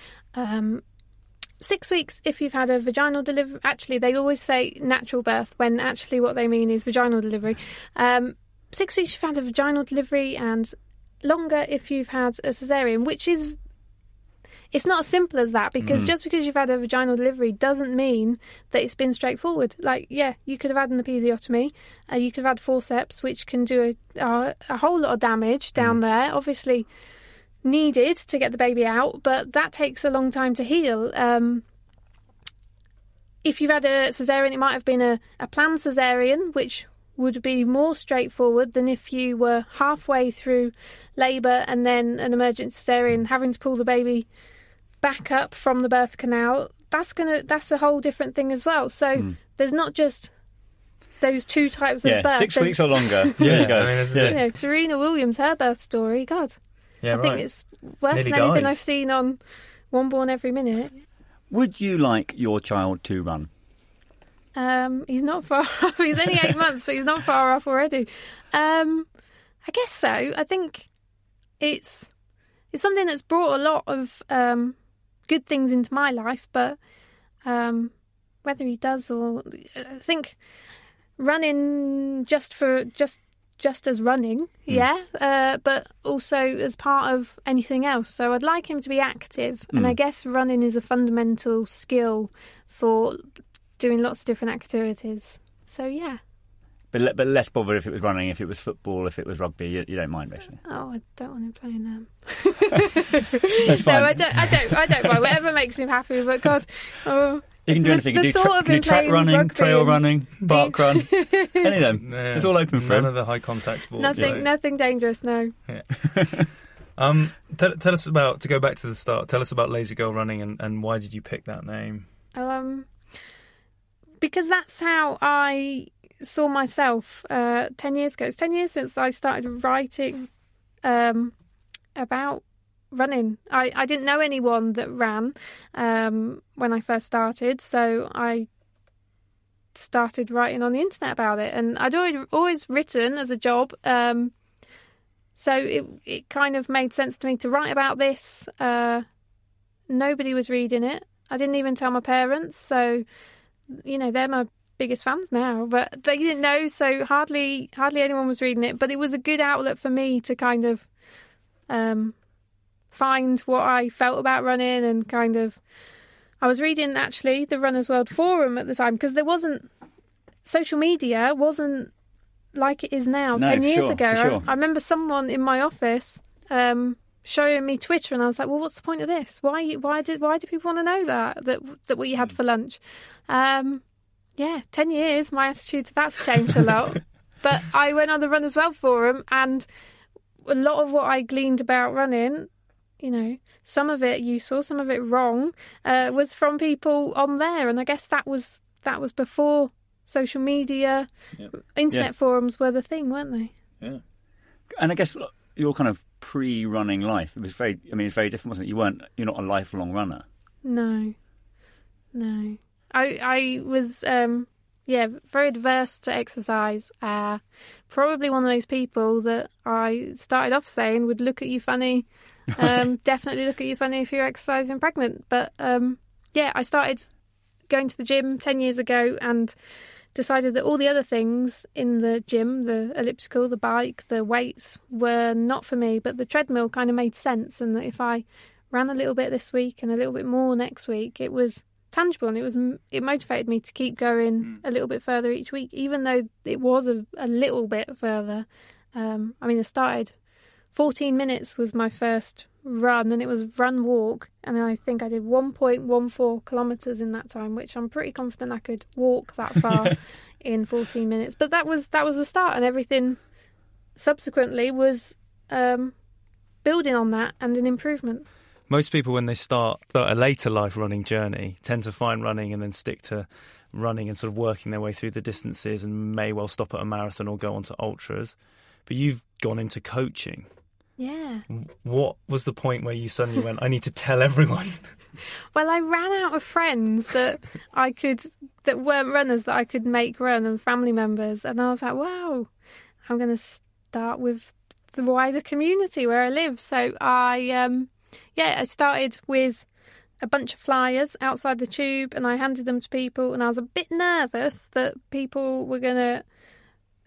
6 weeks if you've had a vaginal delivery. Actually, they always say natural birth when actually what they mean is vaginal delivery. 6 weeks if you've had a vaginal delivery, and longer if you've had a cesarean, which is it's not as simple as that, because just because you've had a vaginal delivery doesn't mean that it's been straightforward. Like, yeah, you could have had an episiotomy, you could have had forceps, which can do a whole lot of damage down there, obviously needed to get the baby out, but that takes a long time to heal. If you've had a caesarean, it might have been a planned caesarean, which would be more straightforward than if you were halfway through labour and then an emergent caesarean, having to pull the baby back up from the birth canal. That's a whole different thing as well. So there's not just those two types of birth. 6 weeks or longer. There you go. You know, Serena Williams, her birth story, God. Yeah, I think it's worse than anything I've seen on One Born Every Minute. Would you like your child to run? He's not far off. He's only 8 months, but he's not far off already. I guess so. I think it's something that's brought a lot of good things into my life, but whether he does or... I think running just as running, but also as part of anything else. So I'd like him to be active, and I guess running is a fundamental skill for doing lots of different activities. So, yeah. But less bothered if it was running, if it was football, if it was rugby. You don't mind, basically. Oh, I don't want him playing them. That's fine. No, I don't mind. Whatever makes him happy. But God, you can do anything. You can do track running, trail running, park run, any of them. Yeah, it's all open for him. None of the high contact sports. Nothing dangerous. No. Yeah. Tell us about, to go back to the start. Tell us about Lazy Girl Running and why did you pick that name? Because that's how I saw myself 10 years ago. It's 10 years since I started writing about running. I didn't know anyone that ran when I first started, so I started writing on the internet about it. And I'd always written as a job, so it kind of made sense to me to write about this. Nobody was reading it. I didn't even tell my parents, so... You know, they're my biggest fans now, but they didn't know, so hardly anyone was reading it. But it was a good outlet for me to kind of find what I felt about running, and kind of... I was reading, actually, the Runner's World Forum at the time, because social media wasn't like it is now 10 years ago. Sure. I remember someone in my office showing me Twitter, and I was like, well, what's the point of this? Why do people want to know that what you had for lunch? 10 years, my attitude to that's changed a lot. But I went on the Runner's World Forum, and a lot of what I gleaned about running, you know, some of it useful, some of it wrong, was from people on there. And I guess that was before social media. Internet forums were the thing, weren't they? Yeah. And I guess your kind of pre-running life, it's very different, wasn't it? You're not a lifelong runner. No. I was very adverse to exercise. Probably one of those people that I started off saying would look at you funny. Definitely look at you funny if you're exercising pregnant. But I started going to the gym 10 years ago and decided that all the other things in the gym, the elliptical, the bike, the weights, were not for me. But the treadmill kind of made sense, and that if I ran a little bit this week and a little bit more next week, it was tangible, and it motivated me to keep going a little bit further each week, even though it was a little bit further. I started 14 minutes was my first run, and it was run walk, and I think I did 1.14 kilometres in that time, which I'm pretty confident I could walk that far in 14 minutes. But that was the start, and everything subsequently was building on that and an improvement. Most people, when they start a later life running journey, tend to find running and then stick to running and sort of working their way through the distances, and may well stop at a marathon or go on to ultras. But you've gone into coaching. Yeah. What was the point where you suddenly went, I need to tell everyone? Well, I ran out of friends that weren't runners that I could make run, and family members. And I was like, wow, I'm going to start with the wider community where I live. So I started with a bunch of flyers outside the tube, and I handed them to people, and I was a bit nervous that people were going to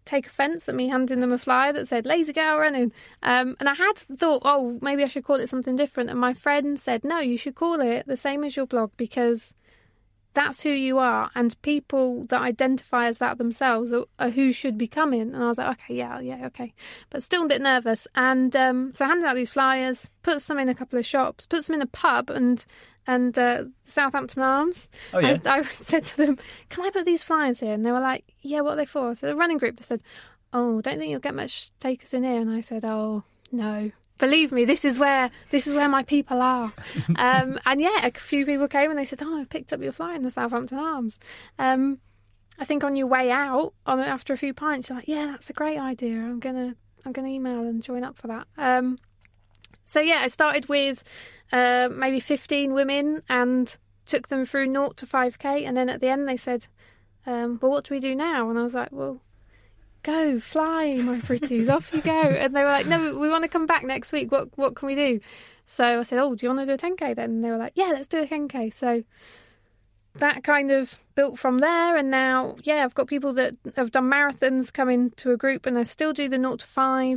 take offence at me handing them a flyer that said "Lazy Girl Running," and I had thought, oh, maybe I should call it something different. And my friend said, no, you should call it the same as your blog, because that's who you are, and people that identify as that themselves are who should be coming. And I was like, okay, okay, but still a bit nervous. And so I handed out these flyers, put some in a couple of shops, put some in a pub, and Southampton Arms. Oh, yeah. I said to them, can I put these flyers here? And they were like, yeah, what are they for? So the running group, they said, oh, don't think you'll get much takers in here. And I said, oh, no. Believe me, this is where my people are. And yeah, a few people came and they said, oh, I picked up your flyer in the Southampton Arms. I think on your way out, after a few pints, you're like, yeah, that's a great idea. I'm gonna email and join up for that. So yeah, I started with maybe 15 women and took them through 0 to 5k, and then at the end they said, well, what do we do now? And I was like, well, go fly, my pretties, off you go. And they were like, no, we want to come back next week. What can we do? So I said, oh, do you want to do a 10k then? And they were like, yeah, let's do a 10k. So that kind of built from there, and now, yeah, I've got people that have done marathons come into a group, and I still do the 0 to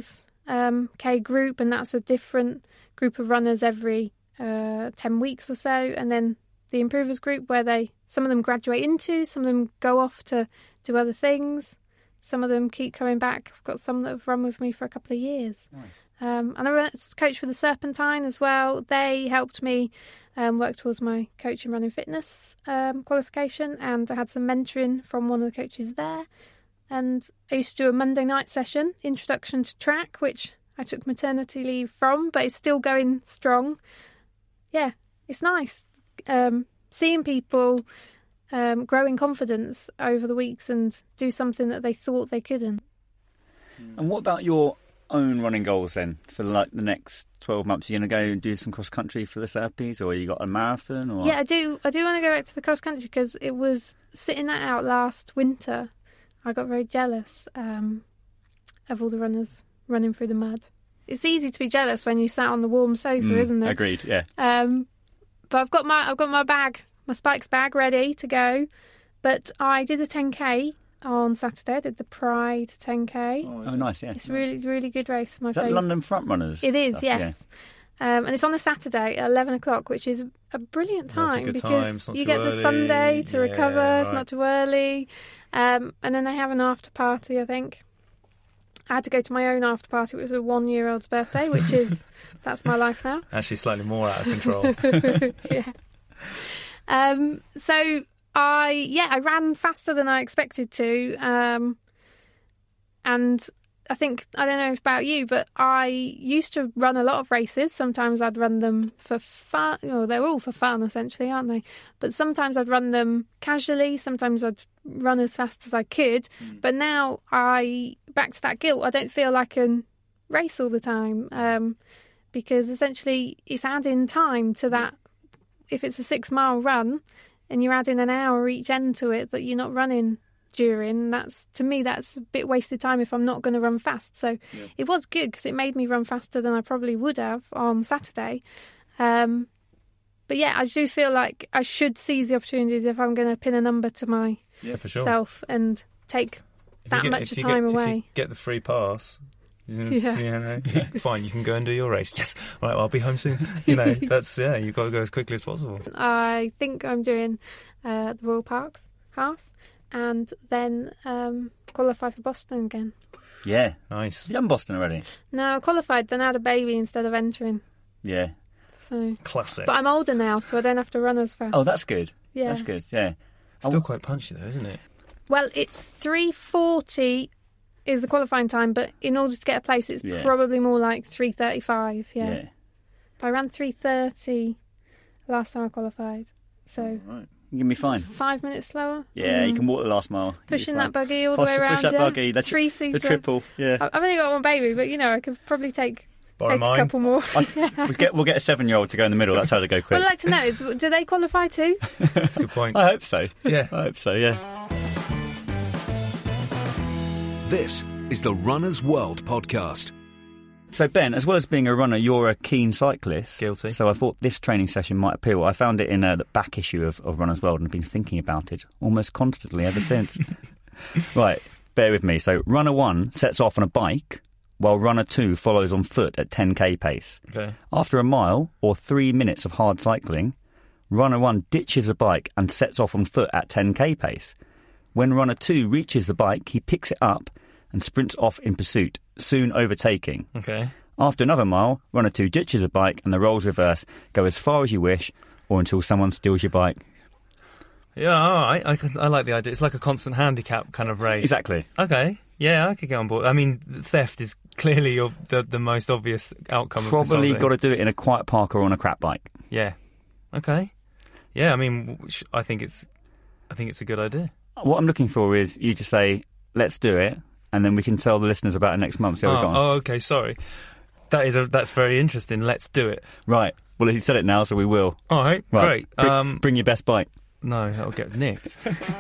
5k group, and that's a different group of runners every 10 weeks or so. And then the improvers group, where some of them graduate into, some of them go off to do other things, some of them keep coming back. I've got some that have run with me for a couple of years. Nice. And I coached for the Serpentine as well. They helped me work towards my coaching running fitness qualification, and I had some mentoring from one of the coaches there. And I used to do a Monday night session, Introduction to Track, which I took maternity leave from, but it's still going strong. Yeah, it's nice seeing people grow in confidence over the weeks and do something that they thought they couldn't. And what about your own running goals then for the next 12 months? Are you going to go and do some cross country for the Serpies, or you got a marathon? Or? Yeah, I do want to go back to the cross country, because it was sitting that out last winter. I got very jealous of all the runners running through the mud. It's easy to be jealous when you sat on the warm sofa, isn't it? Agreed. Yeah. But I've got my bag, my Spikes bag, ready to go. But I did a 10k on Saturday. I did the Pride 10k. Oh, nice. Yeah, it's really good race. Is that London Front Runners? It is, stuff? yes. Yeah. And it's on a Saturday at 11 o'clock, which is a brilliant time, because you get the Sunday to recover. Right. It's not too early. And then they have an after party, I think. I had to go to my own after party, which was a 1-year-old's birthday, which is, that's my life now. Actually slightly more out of control. Yeah. So I ran faster than I expected to. And I think, I don't know about you, but I used to run a lot of races. Sometimes I'd run them for fun. Well, they're all for fun, essentially, aren't they? But sometimes I'd run them casually. Sometimes I'd run as fast as I could. But now back to that guilt, I don't feel I can race all the time, because essentially it's adding time to that. If it's a 6-mile run and you're adding an hour each end to it that you're not running during, that's a bit wasted time if I'm not going to run fast. So it was good, because it made me run faster than I probably would have on Saturday. But yeah, I do feel like I should seize the opportunities if I'm going to pin a number to myself and take that much time away. If you get the free pass, fine, you can go and do your race. Yes, right, well, I'll be home soon. That's you've got to go as quickly as possible. I think I'm doing the Royal Parks half, and then qualify for Boston again. Yeah, nice. Have you done Boston already? No, I qualified, then had a baby instead of entering. Yeah. So classic. But I'm older now, so I don't have to run as fast. Oh, that's good. Yeah, that's good. Yeah. Still quite punchy though, isn't it? Well, it's 3:40 is the qualifying time, but in order to get a place, it's probably more like 3:35. Yeah. I ran 3:30 last time I qualified, so right. You can be fine. 5 minutes slower. Yeah, you can walk the last mile. Pushing that buggy all the way around. Push that buggy. The 3-seater. The triple. Yeah. I've only got one baby, but I could probably take a couple more. We'll get a 7-year-old to go in the middle. That's how to go quick. What I'd like to know is, do they qualify too? That's a good point. I hope so. Yeah, I hope so. Yeah. This is the Runner's World podcast. So, Ben, as well as being a runner, you're a keen cyclist. Guilty. So I thought this training session might appeal. I found it in the back issue of Runner's World and have been thinking about it almost constantly ever since. Right, bear with me. So runner 1 sets off on a bike, while runner 2 follows on foot at 10k pace. Okay. After a mile or 3 minutes of hard cycling, runner 1 ditches a bike and sets off on foot at 10k pace. When runner 2 reaches the bike, he picks it up and sprints off in pursuit, soon overtaking. Okay. After another mile, runner 2 ditches a bike and the roles reverse. Go as far as you wish or until someone steals your bike. Yeah, all right. I like the idea. It's like a constant handicap kind of race. Exactly. Okay. Yeah, I could get on board. I mean, theft is clearly the most obvious outcome of Probably this whole got to thing. do it in a quiet park or on a crap bike. Yeah. Okay. Yeah, I mean, I think it's a good idea. What I'm looking for is you to say, let's do it, and then we can tell the listeners about it next month. See how we got on. Oh, okay, sorry. That's very interesting. Let's do it. Right. Well, he said it now, so we will. All right, great. Bring your best bike. No, that'll get nicked.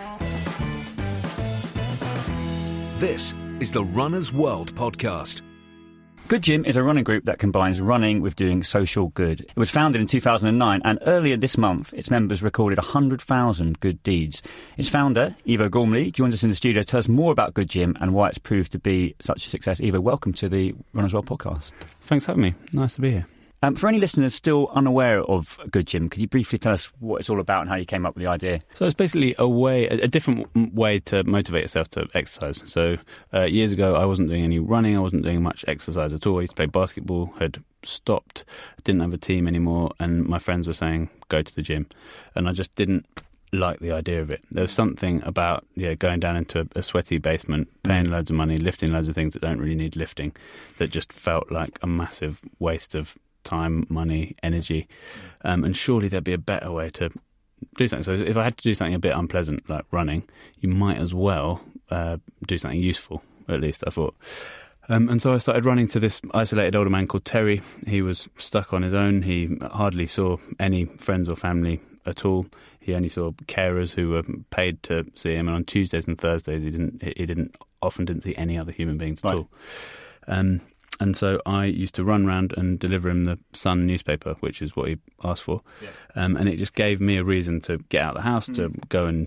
This is the Runner's World podcast. Good Gym is a running group that combines running with doing social good. It was founded in 2009, and earlier this month, its members recorded 100,000 good deeds. Its founder, Ivo Gormley, joins us in the studio to tell us more about Good Gym and why it's proved to be such a success. Ivo, welcome to the Runner's World podcast. Thanks for having me. Nice to be here. For any listeners still unaware of Good Gym, could you briefly tell us what it's all about and how you came up with the idea? So it's basically a different way to motivate yourself to exercise. So years ago, I wasn't doing any running. I wasn't doing much exercise at all. I used to play basketball, had stopped, didn't have a team anymore, and my friends were saying, go to the gym. And I just didn't like the idea of it. There was something about going down into a sweaty basement, paying loads of money, lifting loads of things that don't really need lifting, that just felt like a massive waste of time, money, energy, and surely there'd be a better way to do something. So if I had to do something a bit unpleasant like running, you might as well do something useful, at least I thought. And so I started running to this isolated older man called Terry. He was stuck on his own. He hardly saw any friends or family at all. He only saw carers who were paid to see him, and on Tuesdays and Thursdays he often didn't see any other human beings at all. And so I used to run around and deliver him the Sun newspaper, which is what he asked for. Yeah. And it just gave me a reason to get out of the house, to go and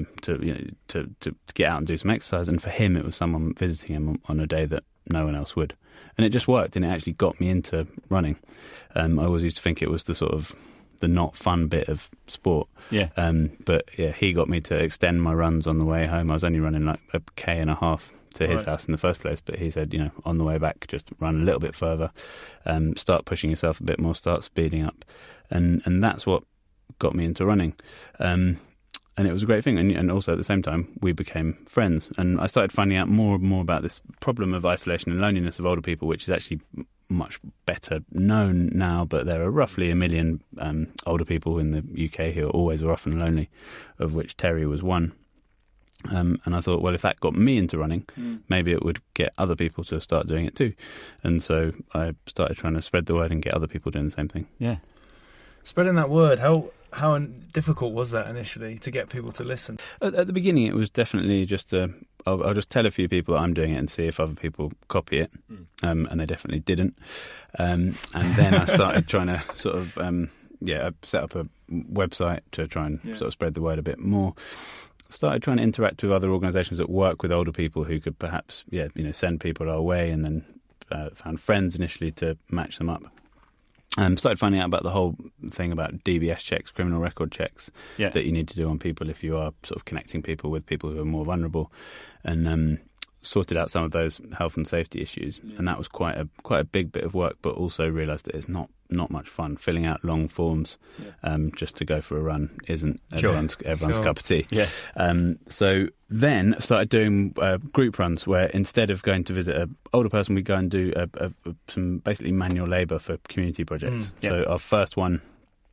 to get out and do some exercise. And for him, it was someone visiting him on a day that no one else would. And it just worked, and it actually got me into running. I always used to think it was the sort of the not fun bit of sport. Yeah. But yeah, he got me to extend my runs on the way home. I was only running like 1.5 km to his house in the first place, but he said, on the way back, just run a little bit further, start pushing yourself a bit more, start speeding up, and that's what got me into running, and it was a great thing. And also at the same time, we became friends, and I started finding out more and more about this problem of isolation and loneliness of older people, which is actually much better known now, but there are roughly 1 million older people in the UK who are always or often lonely, of which Terry was one. And I thought, well, if that got me into running, maybe it would get other people to start doing it too. And so I started trying to spread the word and get other people doing the same thing. Yeah. Spreading that word, how difficult was that initially to get people to listen? At the beginning, it was definitely just I'll just tell a few people that I'm doing it and see if other people copy it. And they definitely didn't. And then I started trying to sort of, I set up a website to try and sort of spread the word a bit more. Started trying to interact with other organisations that work with older people who could perhaps, send people our way, and then found friends initially to match them up. Started finding out about the whole thing about DBS checks, criminal record checks, that you need to do on people if you are sort of connecting people with people who are more vulnerable, and sorted out some of those health and safety issues. And that was quite a big bit of work, but also realised that it's not much fun. Filling out long forms just to go for a run isn't everyone's cup of tea. Yeah. So then started doing group runs where instead of going to visit an older person, we go and do some basically manual labour for community projects. So our first one,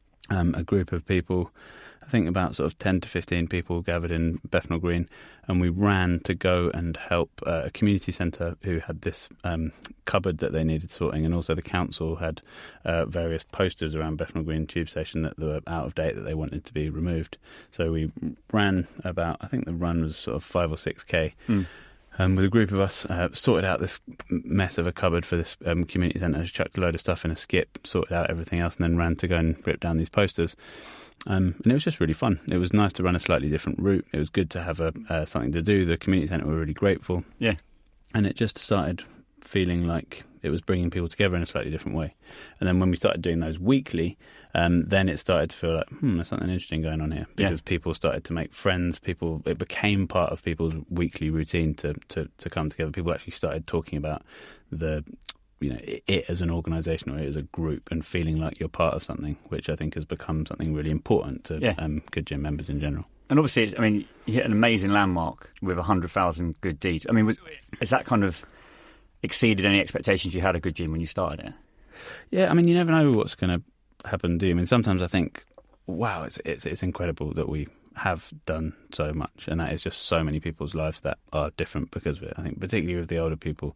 a group of people, I think about sort of 10 to 15 people gathered in Bethnal Green, and we ran to go and help a community centre who had this cupboard that they needed sorting, and also the council had various posters around Bethnal Green tube station that were out of date that they wanted to be removed. So we ran about, I think the run was sort of 5 or 6k. with a group of us, sorted out this mess of a cupboard for this community centre, chucked a load of stuff in a skip, sorted out everything else, and then ran to go and rip down these posters. And it was just really fun. It was nice to run a slightly different route. It was good to have something to do. The community centre were really grateful. Yeah. And it just started feeling like it was bringing people together in a slightly different way. And then when we started doing those weekly, then it started to feel like, there's something interesting going on here. Because people started to make friends. It became part of people's weekly routine to come together. People actually started talking about it as an organisation or it as a group and feeling like you're part of something, which I think has become something really important to Good Gym members in general. And obviously, you hit an amazing landmark with 100,000 good deeds. I mean, has that kind of exceeded any expectations you had of Good Gym when you started it? Yeah, I mean, you never know what's going to happen, do you? I mean, sometimes I think, wow, it's incredible that we have done so much, and that is just so many people's lives that are different because of it. I think particularly with the older people,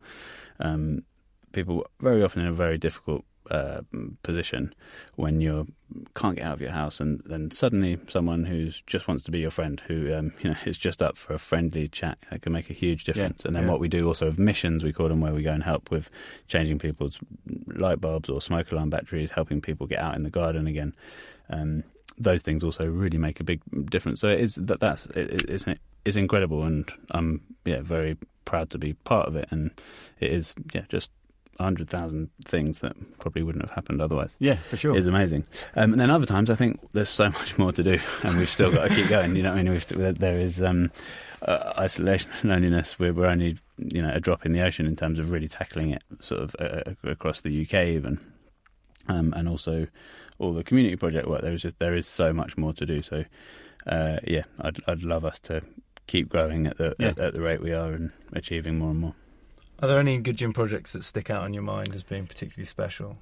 people very often in a very difficult position when you can't get out of your house, and then suddenly someone who just wants to be your friend, who is just up for a friendly chat, that can make a huge difference. And then what we do also with missions, we call them, where we go and help with changing people's light bulbs or smoke alarm batteries, helping people get out in the garden again. Those things also really make a big difference. So it is it's incredible, and I'm very proud to be part of it. And it is just 100,000 things that probably wouldn't have happened otherwise. Yeah, for sure. It's amazing. And then other times I think there's so much more to do, and we've still got to keep going. You know what I mean? There is isolation and loneliness. We're only a drop in the ocean in terms of really tackling it sort of across the UK even. And also all the community project work. There is so much more to do. So I'd love us to keep growing at the rate we are and achieving more and more. Are there any Good Gym projects that stick out in your mind as being particularly special?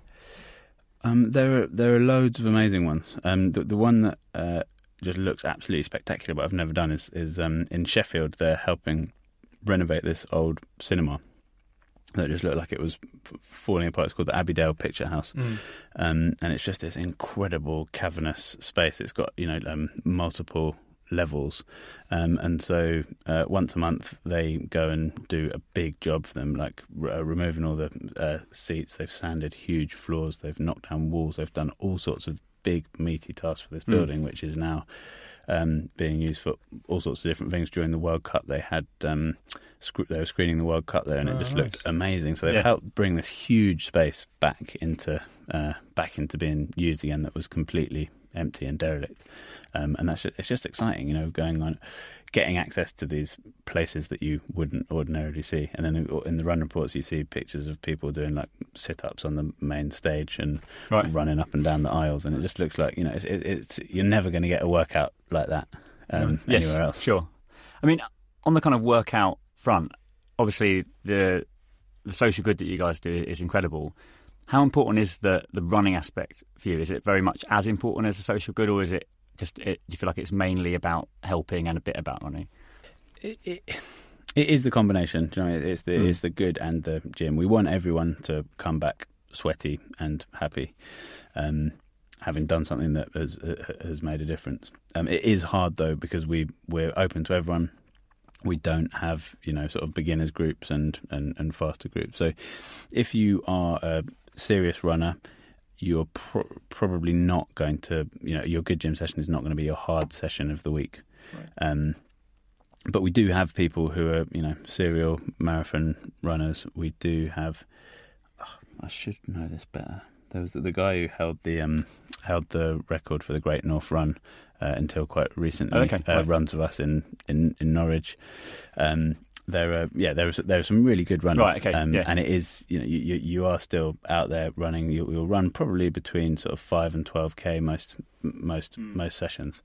There are loads of amazing ones. The one that just looks absolutely spectacular, but I've never done, is in Sheffield. They're helping renovate this old cinema that just looked like it was falling apart. It's called the Abbeydale Picture House, and it's just this incredible cavernous space. It's got multiple levels, and so once a month they go and do a big job for them, like removing all the seats. They've sanded huge floors, they've knocked down walls, they've done all sorts of big meaty tasks for this building, which is now being used for all sorts of different things. During the World Cup they had they were screening the World Cup there, and it just looked amazing. So they've helped bring this huge space back into being used again, that was completely empty and derelict. And it's just exciting, going on, getting access to these places that you wouldn't ordinarily see. And then in the run reports, you see pictures of people doing like sit-ups on the main stage and running up and down the aisles, and it just looks like it's you're never going to get a workout like that anywhere else. Sure. I mean, on the kind of workout front, obviously the social good that you guys do is incredible. How important is the running aspect for you? Is it very much as important as the social good, or is it just do you feel like it's mainly about helping and a bit about running? It is the combination. Do you know, it's the good and the gym. We want everyone to come back sweaty and happy, having done something that has made a difference. It is hard though, because we're open to everyone. We don't have sort of beginners groups and faster groups. So if you are a serious runner, you're probably not going to, your Good Gym session is not going to be your hard session of the week. Right. But we do have people who are, serial marathon runners. We do have, I should know this better. There was the guy who held the record for the Great North Run until quite recently. Runs with us in Norwich. There are some really good runners, and it is you are still out there running. You'll run probably between sort of 5 and 12k most sessions.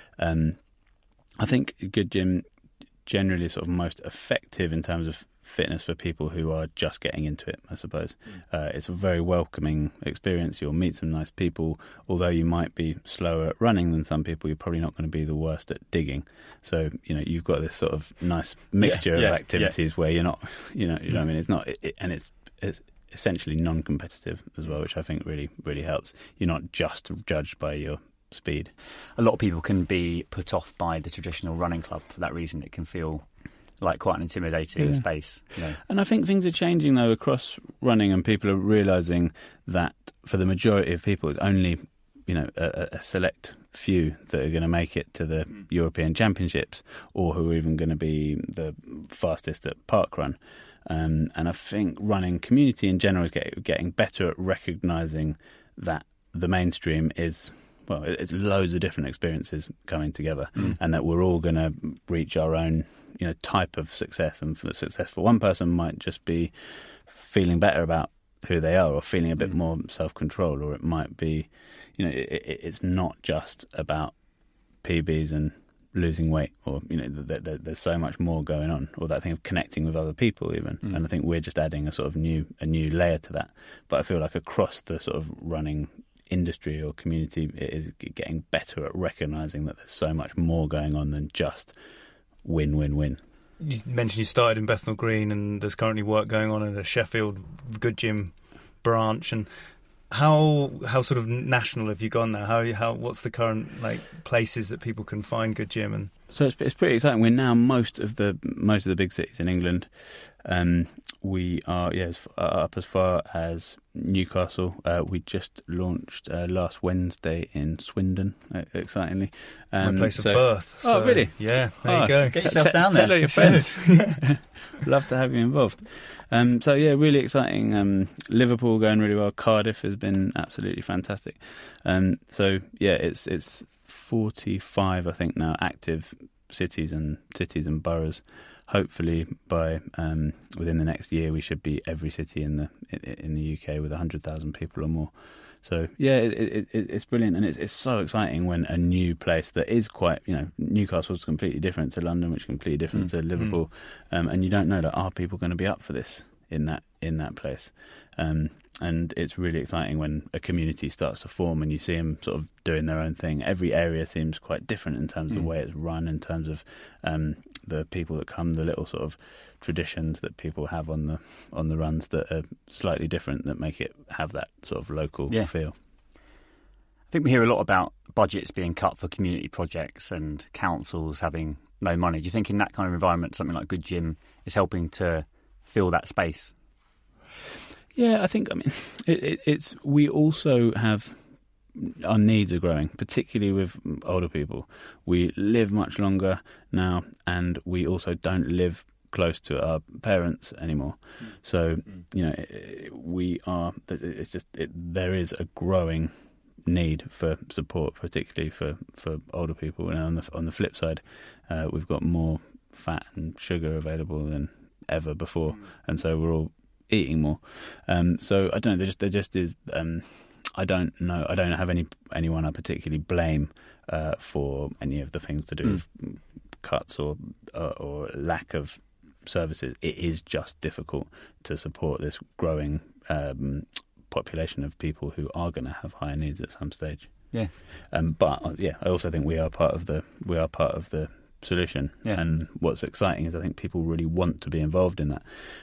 I think Good Gym generally is sort of most effective in terms of fitness for people who are just getting into it, I suppose. It's a very welcoming experience. You'll meet some nice people. Although you might be slower at running than some people, you're probably not going to be the worst at digging. So, you've got this sort of nice mixture of activities where you're not, you know what I mean? It's not, and it's essentially non-competitive as well, which I think really, really helps. You're not just judged by your speed. A lot of people can be put off by the traditional running club for that reason. It can feel like quite an intimidating space. And I think things are changing though across running, and people are realising that for the majority of people, it's only a select few that are going to make it to the European Championships, or who are even going to be the fastest at parkrun. And I think running community in general is getting better at recognising that the mainstream is, well, it's loads of different experiences coming together, and that we're all going to reach our own, type of success. And for success for one person might just be feeling better about who they are, or feeling a bit more self-control, or it might be, it's not just about PBs and losing weight, or there's so much more going on, or that thing of connecting with other people even. And I think we're just adding a sort of new layer to that. But I feel like across the sort of running industry or community, it is getting better at recognising that there's so much more going on than just win. You mentioned you started in Bethnal Green, and there's currently work going on in a Sheffield Good Gym branch. And how sort of national have you gone now? How what's the current places that people can find Good Gym? And so it's pretty exciting. We're now most of the big cities in England. We are up as far as Newcastle. We just launched last Wednesday in Swindon, excitingly. My place of birth. So, really? Yeah, there you go. Get yourself down there. Tell all your friends. Love to have you involved. Really exciting. Liverpool going really well. Cardiff has been absolutely fantastic. It's 45, I think, now active cities and boroughs. Hopefully, by within the next year, we should be every city in the UK with 100,000 people or more. So it's brilliant, and it's so exciting when a new place that is quite, Newcastle's completely different to London, which is completely different to Liverpool, and you don't know that are people going to be up for this in that place. And it's really exciting when a community starts to form and you see them sort of doing their own thing. Every area seems quite different in terms of the way it's run, in terms of the people that come, the little sort of traditions that people have on the runs that are slightly different, that make it have that sort of local feel. I think we hear a lot about budgets being cut for community projects and councils having no money. Do you think in that kind of environment, something like Good Gym is helping to fill that space? Yeah, I think, it's we also have, our needs are growing, particularly with older people. We live much longer now, and we also don't live close to our parents anymore. So, we are, it's just, there is a growing need for support, particularly for older people. And on the flip side, we've got more fat and sugar available than ever before, and so we're all eating more. So I don't know. There just is. I don't know. I don't have anyone I particularly blame for any of the things to do with cuts or lack of services. It is just difficult to support this growing population of people who are going to have higher needs at some stage. Yeah. But I also think we are part of the solution. Yeah. And what's exciting is I think people really want to be involved in that.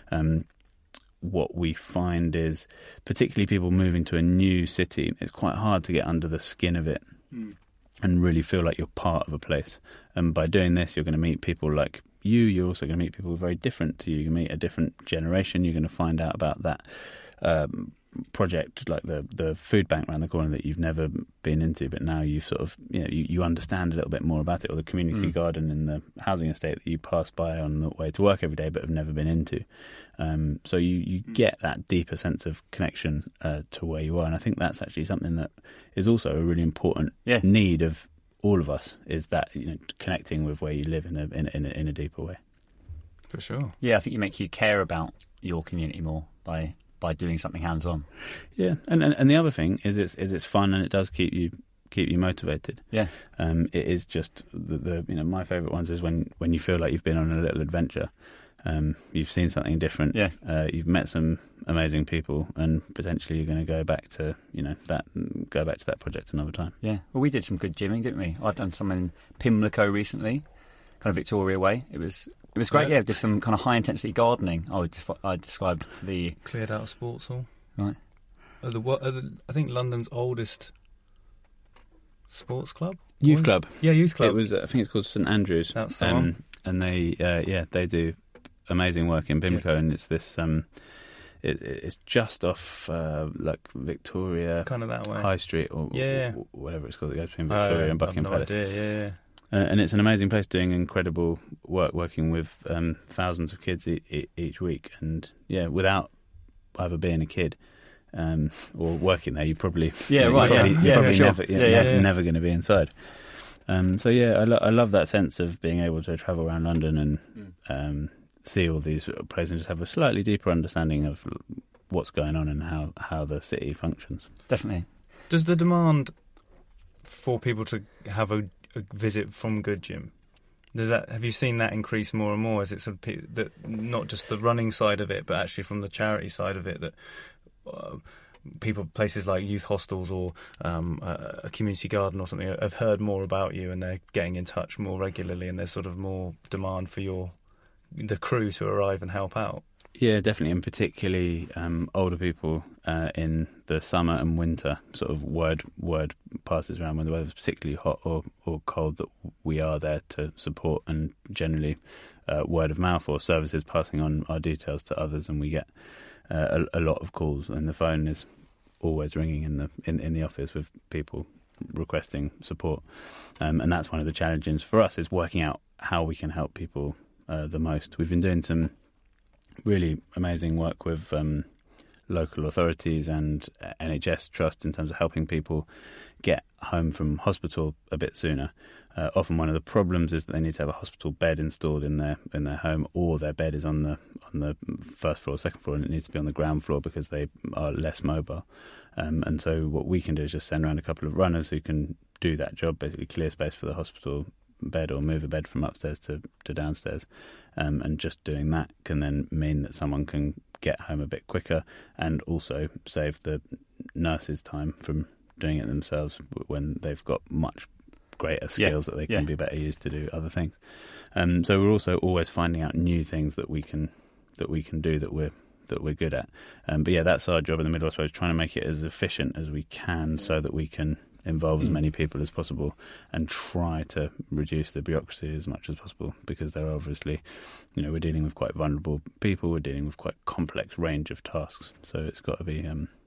What we find is, particularly people moving to a new city, it's quite hard to get under the skin of it and really feel like you're part of a place. And by doing this, you're going to meet people like you. You're also going to meet people very different to you. You meet a different generation. You're going to find out about that project, like the food bank around the corner that you've never been into, but now you sort of you understand a little bit more about it, or the community garden in the housing estate that you pass by on the way to work every day but have never been into. So you get that deeper sense of connection to where you are, and I think that's actually something that is also a really important need of all of us, is that connecting with where you live in a deeper way. For sure. Yeah, I think you make you care about your community more by doing something hands-on. Yeah, and the other thing is it's fun, and it does keep you motivated. Yeah. It is just the my favourite ones is when you feel like you've been on a little adventure. You've seen something different. Yeah. You've met some amazing people, and potentially you're going to go back to that project another time. Yeah. Well, we did some good gymming, didn't we? I've done some in Pimlico recently, kind of Victoria way. It was great. Yeah, just some kind of high intensity gardening. I described the cleared out a sports hall. Right. I think London's oldest sports club. Youth club. Yeah, youth club. It was. I think it's called St Andrews. That's the one. and they do amazing work in Pimlico, and it's this. It's just off like Victoria, kind of that way, High Street, or whatever it's called. That goes between Victoria and Buckingham Palace. Idea, and it's an amazing place, doing incredible work, working with thousands of kids each week. And without either being a kid or working there, you probably you're never going to be inside. I love that sense of being able to travel around London and see all these places and just have a slightly deeper understanding of what's going on and how the city functions. Definitely. Does the demand for people to have a visit from Good Gym, have you seen that increase more and more? Is it sort of that not just the running side of it, but actually from the charity side of it, that places like youth hostels or a community garden or something have heard more about you and they're getting in touch more regularly, and there's sort of more demand for the crew to arrive and help out? Yeah, definitely, and particularly older people in the summer and winter. Sort of word passes around when the weather's particularly hot or cold that we are there to support, and generally word of mouth or services passing on our details to others, and we get a lot of calls, and the phone is always ringing in the office with people requesting support, and that's one of the challenges for us, is working out how we can help people the most. We've been doing some really amazing work with local authorities and NHS Trust in terms of helping people get home from hospital a bit sooner. Often one of the problems is that they need to have a hospital bed installed in their home, or their bed is on the first floor or second floor, and it needs to be on the ground floor because they are less mobile. And so what we can do is just send around a couple of runners who can do that job, basically clear space for the hospital bed or move a bed from upstairs to downstairs, and just doing that can then mean that someone can get home a bit quicker, and also save the nurses time from doing it themselves when they've got much greater skills that they can be better used to do other things. So we're also always finding out new things that we can do that we're good at. But that's our job in the middle, I suppose, trying to make it as efficient as we can so that we can involve as many people as possible and try to reduce the bureaucracy as much as possible, because they're obviously, we're dealing with quite vulnerable people, we're dealing with quite complex range of tasks, so it's got to be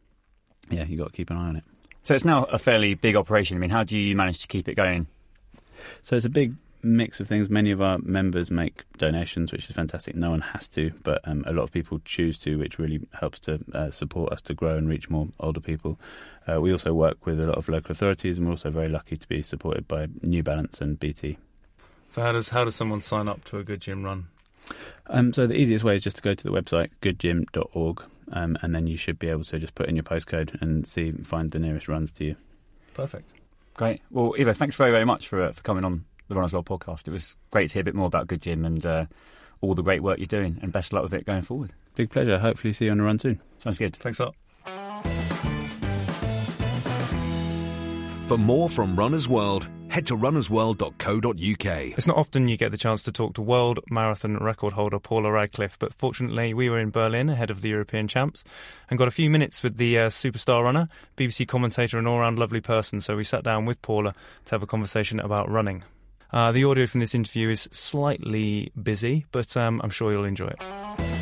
you've got to keep an eye on it. So it's now a fairly big operation. I mean, how do you manage to keep it going? So it's a big mix of things. Many of our members make donations, which is fantastic. No one has to, but a lot of people choose to, which really helps to support us to grow and reach more older people. We also work with a lot of local authorities, and we're also very lucky to be supported by New Balance and BT. So how does someone sign up to a Good Gym run? So the easiest way is just to go to the website goodgym.org, and then you should be able to just put in your postcode and find the nearest runs to you. Perfect. Great. Well, Ivo, thanks very, very much for coming on the Runners World podcast. It was great to hear a bit more about Good Gym and all the great work you're doing, and best of luck with it going forward. Big pleasure. Hopefully see you on the run soon. Sounds good. Thanks a lot. For more from Runners World, head to runnersworld.co.uk. It's not often you get the chance to talk to world marathon record holder Paula Radcliffe, but fortunately we were in Berlin ahead of the European champs and got a few minutes with the superstar runner, BBC commentator and all-round lovely person, so we sat down with Paula to have a conversation about running. The audio from this interview is slightly busy, but I'm sure you'll enjoy it.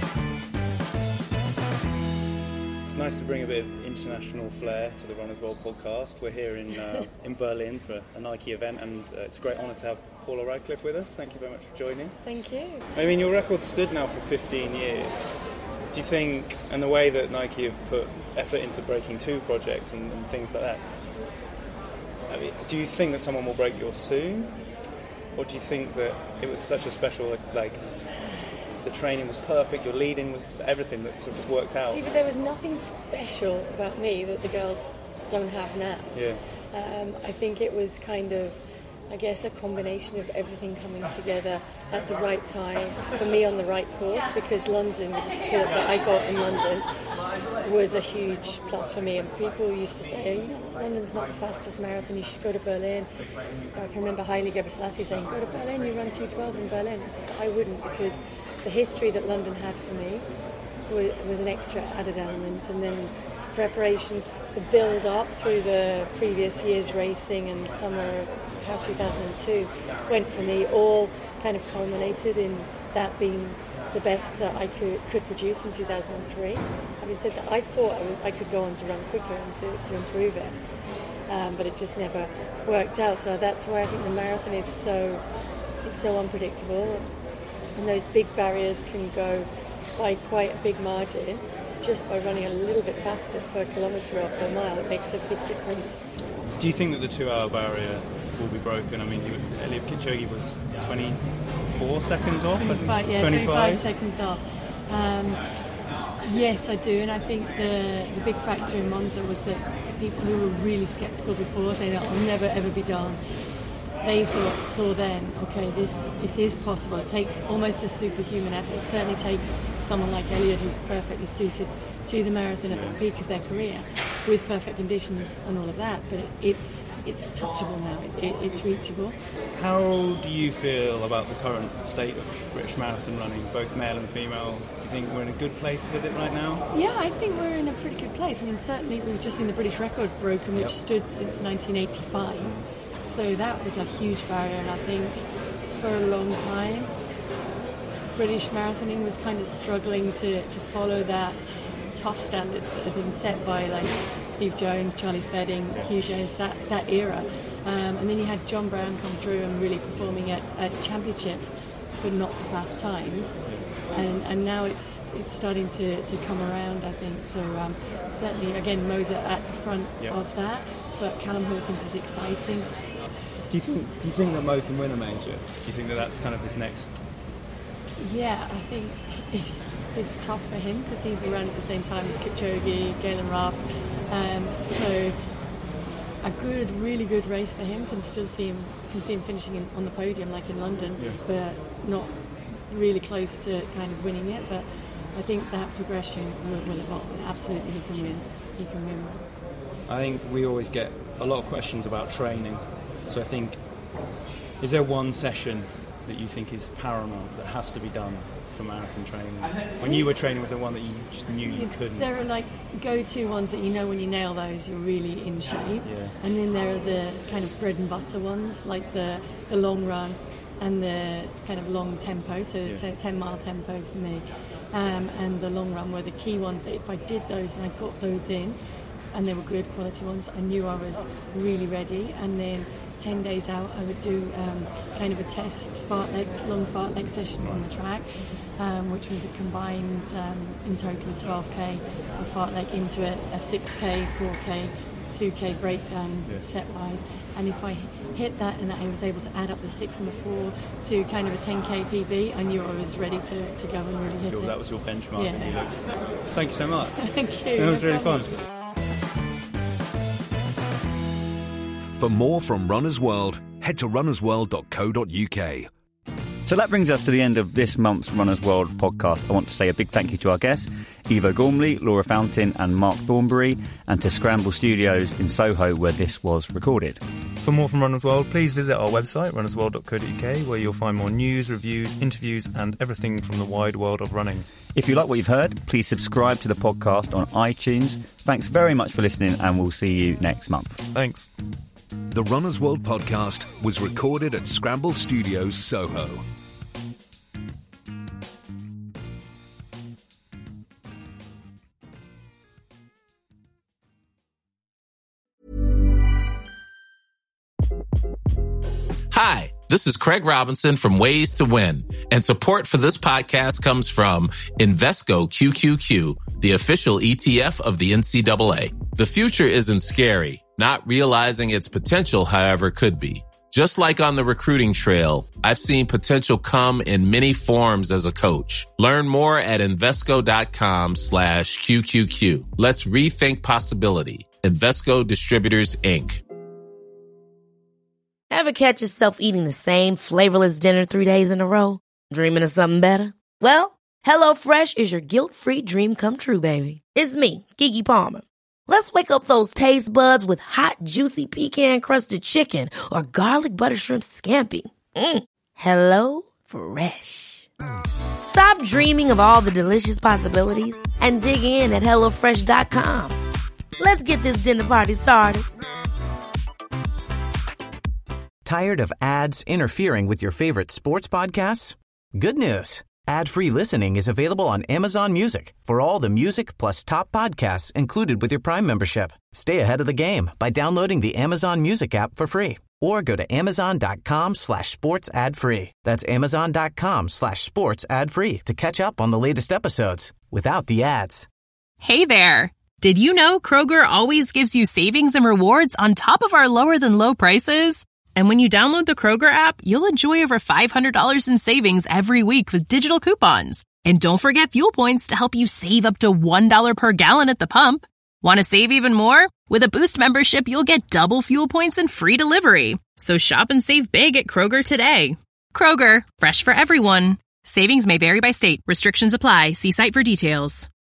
It's nice to bring a bit of international flair to the Runners World podcast. We're here in Berlin for a Nike event, and it's a great honour to have Paula Radcliffe with us. Thank you very much for joining. Thank you. I mean, your record's stood now for 15 years. Do you think, and the way that Nike have put effort into Breaking 2 projects and things like that, I mean, do you think that someone will break yours soon? Or do you think that it was such a special, like, the training was perfect, your leading was everything that sort of worked out? See, but there was nothing special about me that the girls don't have now. Yeah. I think it was kind of, I guess, a combination of everything coming together at the right time, for me on the right course, because London, with the support that I got in London, was a huge plus for me. And people used to say, London's not the fastest marathon, you should go to Berlin. I can remember Haile Gebrselassie saying, go to Berlin, you run 2:12 in Berlin. I said, I wouldn't, because the history that London had for me was an extra added element, and then preparation, the build up through the previous year's racing and summer of 2002 went for me all kind of culminated in that being the best that I could produce in 2003. Having said that, I thought I could go on to run quicker and to improve it, but it just never worked out. So that's why I think the marathon is so unpredictable, and those big barriers can go by quite a big margin. Just by running a little bit faster per kilometre or per mile, it makes a big difference. Do you think that the 2-hour barrier will be broken? I mean, Eliud Kipchoge was 24 seconds off? 25 seconds off. Yes, I do, and I think the big factor in Monza was that people who were really sceptical before, saying that I'll never ever be done, they saw then, okay, this is possible. It takes almost a superhuman effort. It certainly takes someone like Eliud, who's perfectly suited to the marathon at the peak of their career, with perfect conditions and all of that. But it's touchable now. It's reachable. How do you feel about the current state of British marathon running, both male and female? Do you think we're in a good place with it right now? Yeah, I think we're in a pretty good place. I mean, certainly we've just seen the British record broken, which stood since 1985. So that was a huge barrier, and I think for a long time British marathoning was kind of struggling to follow that tough standards that had been set by like Steve Jones, Charlie Spedding, Hugh Jones, that era. And then you had John Brown come through and really performing at championships, but not the fast times. And now it's starting to come around, I think. So certainly, again, Moser at the front of that, but Callum Hawkins is exciting. Do you think that Mo can win a major? Do you think that that's kind of his next? Yeah, I think it's tough for him because he's around at the same time as Kipchoge, Galen Rupp. So a really good race for him. Can see him finishing on the podium like in London, but not really close to kind of winning it. But I think that progression will evolve. Absolutely, he can win. He can win. I think we always get a lot of questions about training. So I think, is there one session that you think is paramount that has to be done for marathon training? When you were training, was there one that you just knew you couldn't? There are like go-to ones that you know when you nail those, you're really in shape. And then there are the kind of bread and butter ones, like the long run and the kind of long tempo, so 10-mile tempo for me. And the long run were the key ones that if I did those and I got those in, and they were good quality ones, I knew I was really ready. And then 10 days out, I would do kind of a test long fartlek session on the track, which was a combined, in total, 12k of fartlek into a 6k, 4k, 2k breakdown set-wise. And if I hit that and I was able to add up the 6 and the 4 to kind of a 10k PB, I knew I was ready to go and really hit it. That was your benchmark. Yeah. Thank you so much. Thank you. That was really fun. For more from Runner's World, head to runnersworld.co.uk. So that brings us to the end of this month's Runner's World podcast. I want to say a big thank you to our guests, Ivo Gormley, Laura Fountain and Mark Thornberry, and to Scramble Studios in Soho, where this was recorded. For more from Runner's World, please visit our website, runnersworld.co.uk, where you'll find more news, reviews, interviews and everything from the wide world of running. If you like what you've heard, please subscribe to the podcast on iTunes. Thanks very much for listening, and we'll see you next month. Thanks. The Runner's World podcast was recorded at Scramble Studios, Soho. Hi, this is Craig Robinson from Ways to Win, and support for this podcast comes from Invesco QQQ, the official ETF of the NCAA. The future isn't scary. Not realizing its potential, however, could be. Just like on the recruiting trail, I've seen potential come in many forms as a coach. Learn more at Invesco.com/QQQ. Let's rethink possibility. Invesco Distributors, Inc. Ever catch yourself eating the same flavorless dinner 3 days in a row? Dreaming of something better? Well, HelloFresh is your guilt-free dream come true, baby. It's me, Keke Palmer. Let's wake up those taste buds with hot, juicy pecan-crusted chicken or garlic butter shrimp scampi. Hello Fresh. Stop dreaming of all the delicious possibilities and dig in at HelloFresh.com. Let's get this dinner party started. Tired of ads interfering with your favorite sports podcasts? Good news. Ad-free listening is available on Amazon Music for all the music plus top podcasts included with your Prime membership. Stay ahead of the game by downloading the Amazon Music app for free or go to amazon.com/sports ad free. That's amazon.com/sports ad free to catch up on the latest episodes without the ads. Hey there. Did you know Kroger always gives you savings and rewards on top of our lower than low prices? And when you download the Kroger app, you'll enjoy over $500 in savings every week with digital coupons. And don't forget fuel points to help you save up to $1 per gallon at the pump. Want to save even more? With a Boost membership, you'll get double fuel points and free delivery. So shop and save big at Kroger today. Kroger, fresh for everyone. Savings may vary by state. Restrictions apply. See site for details.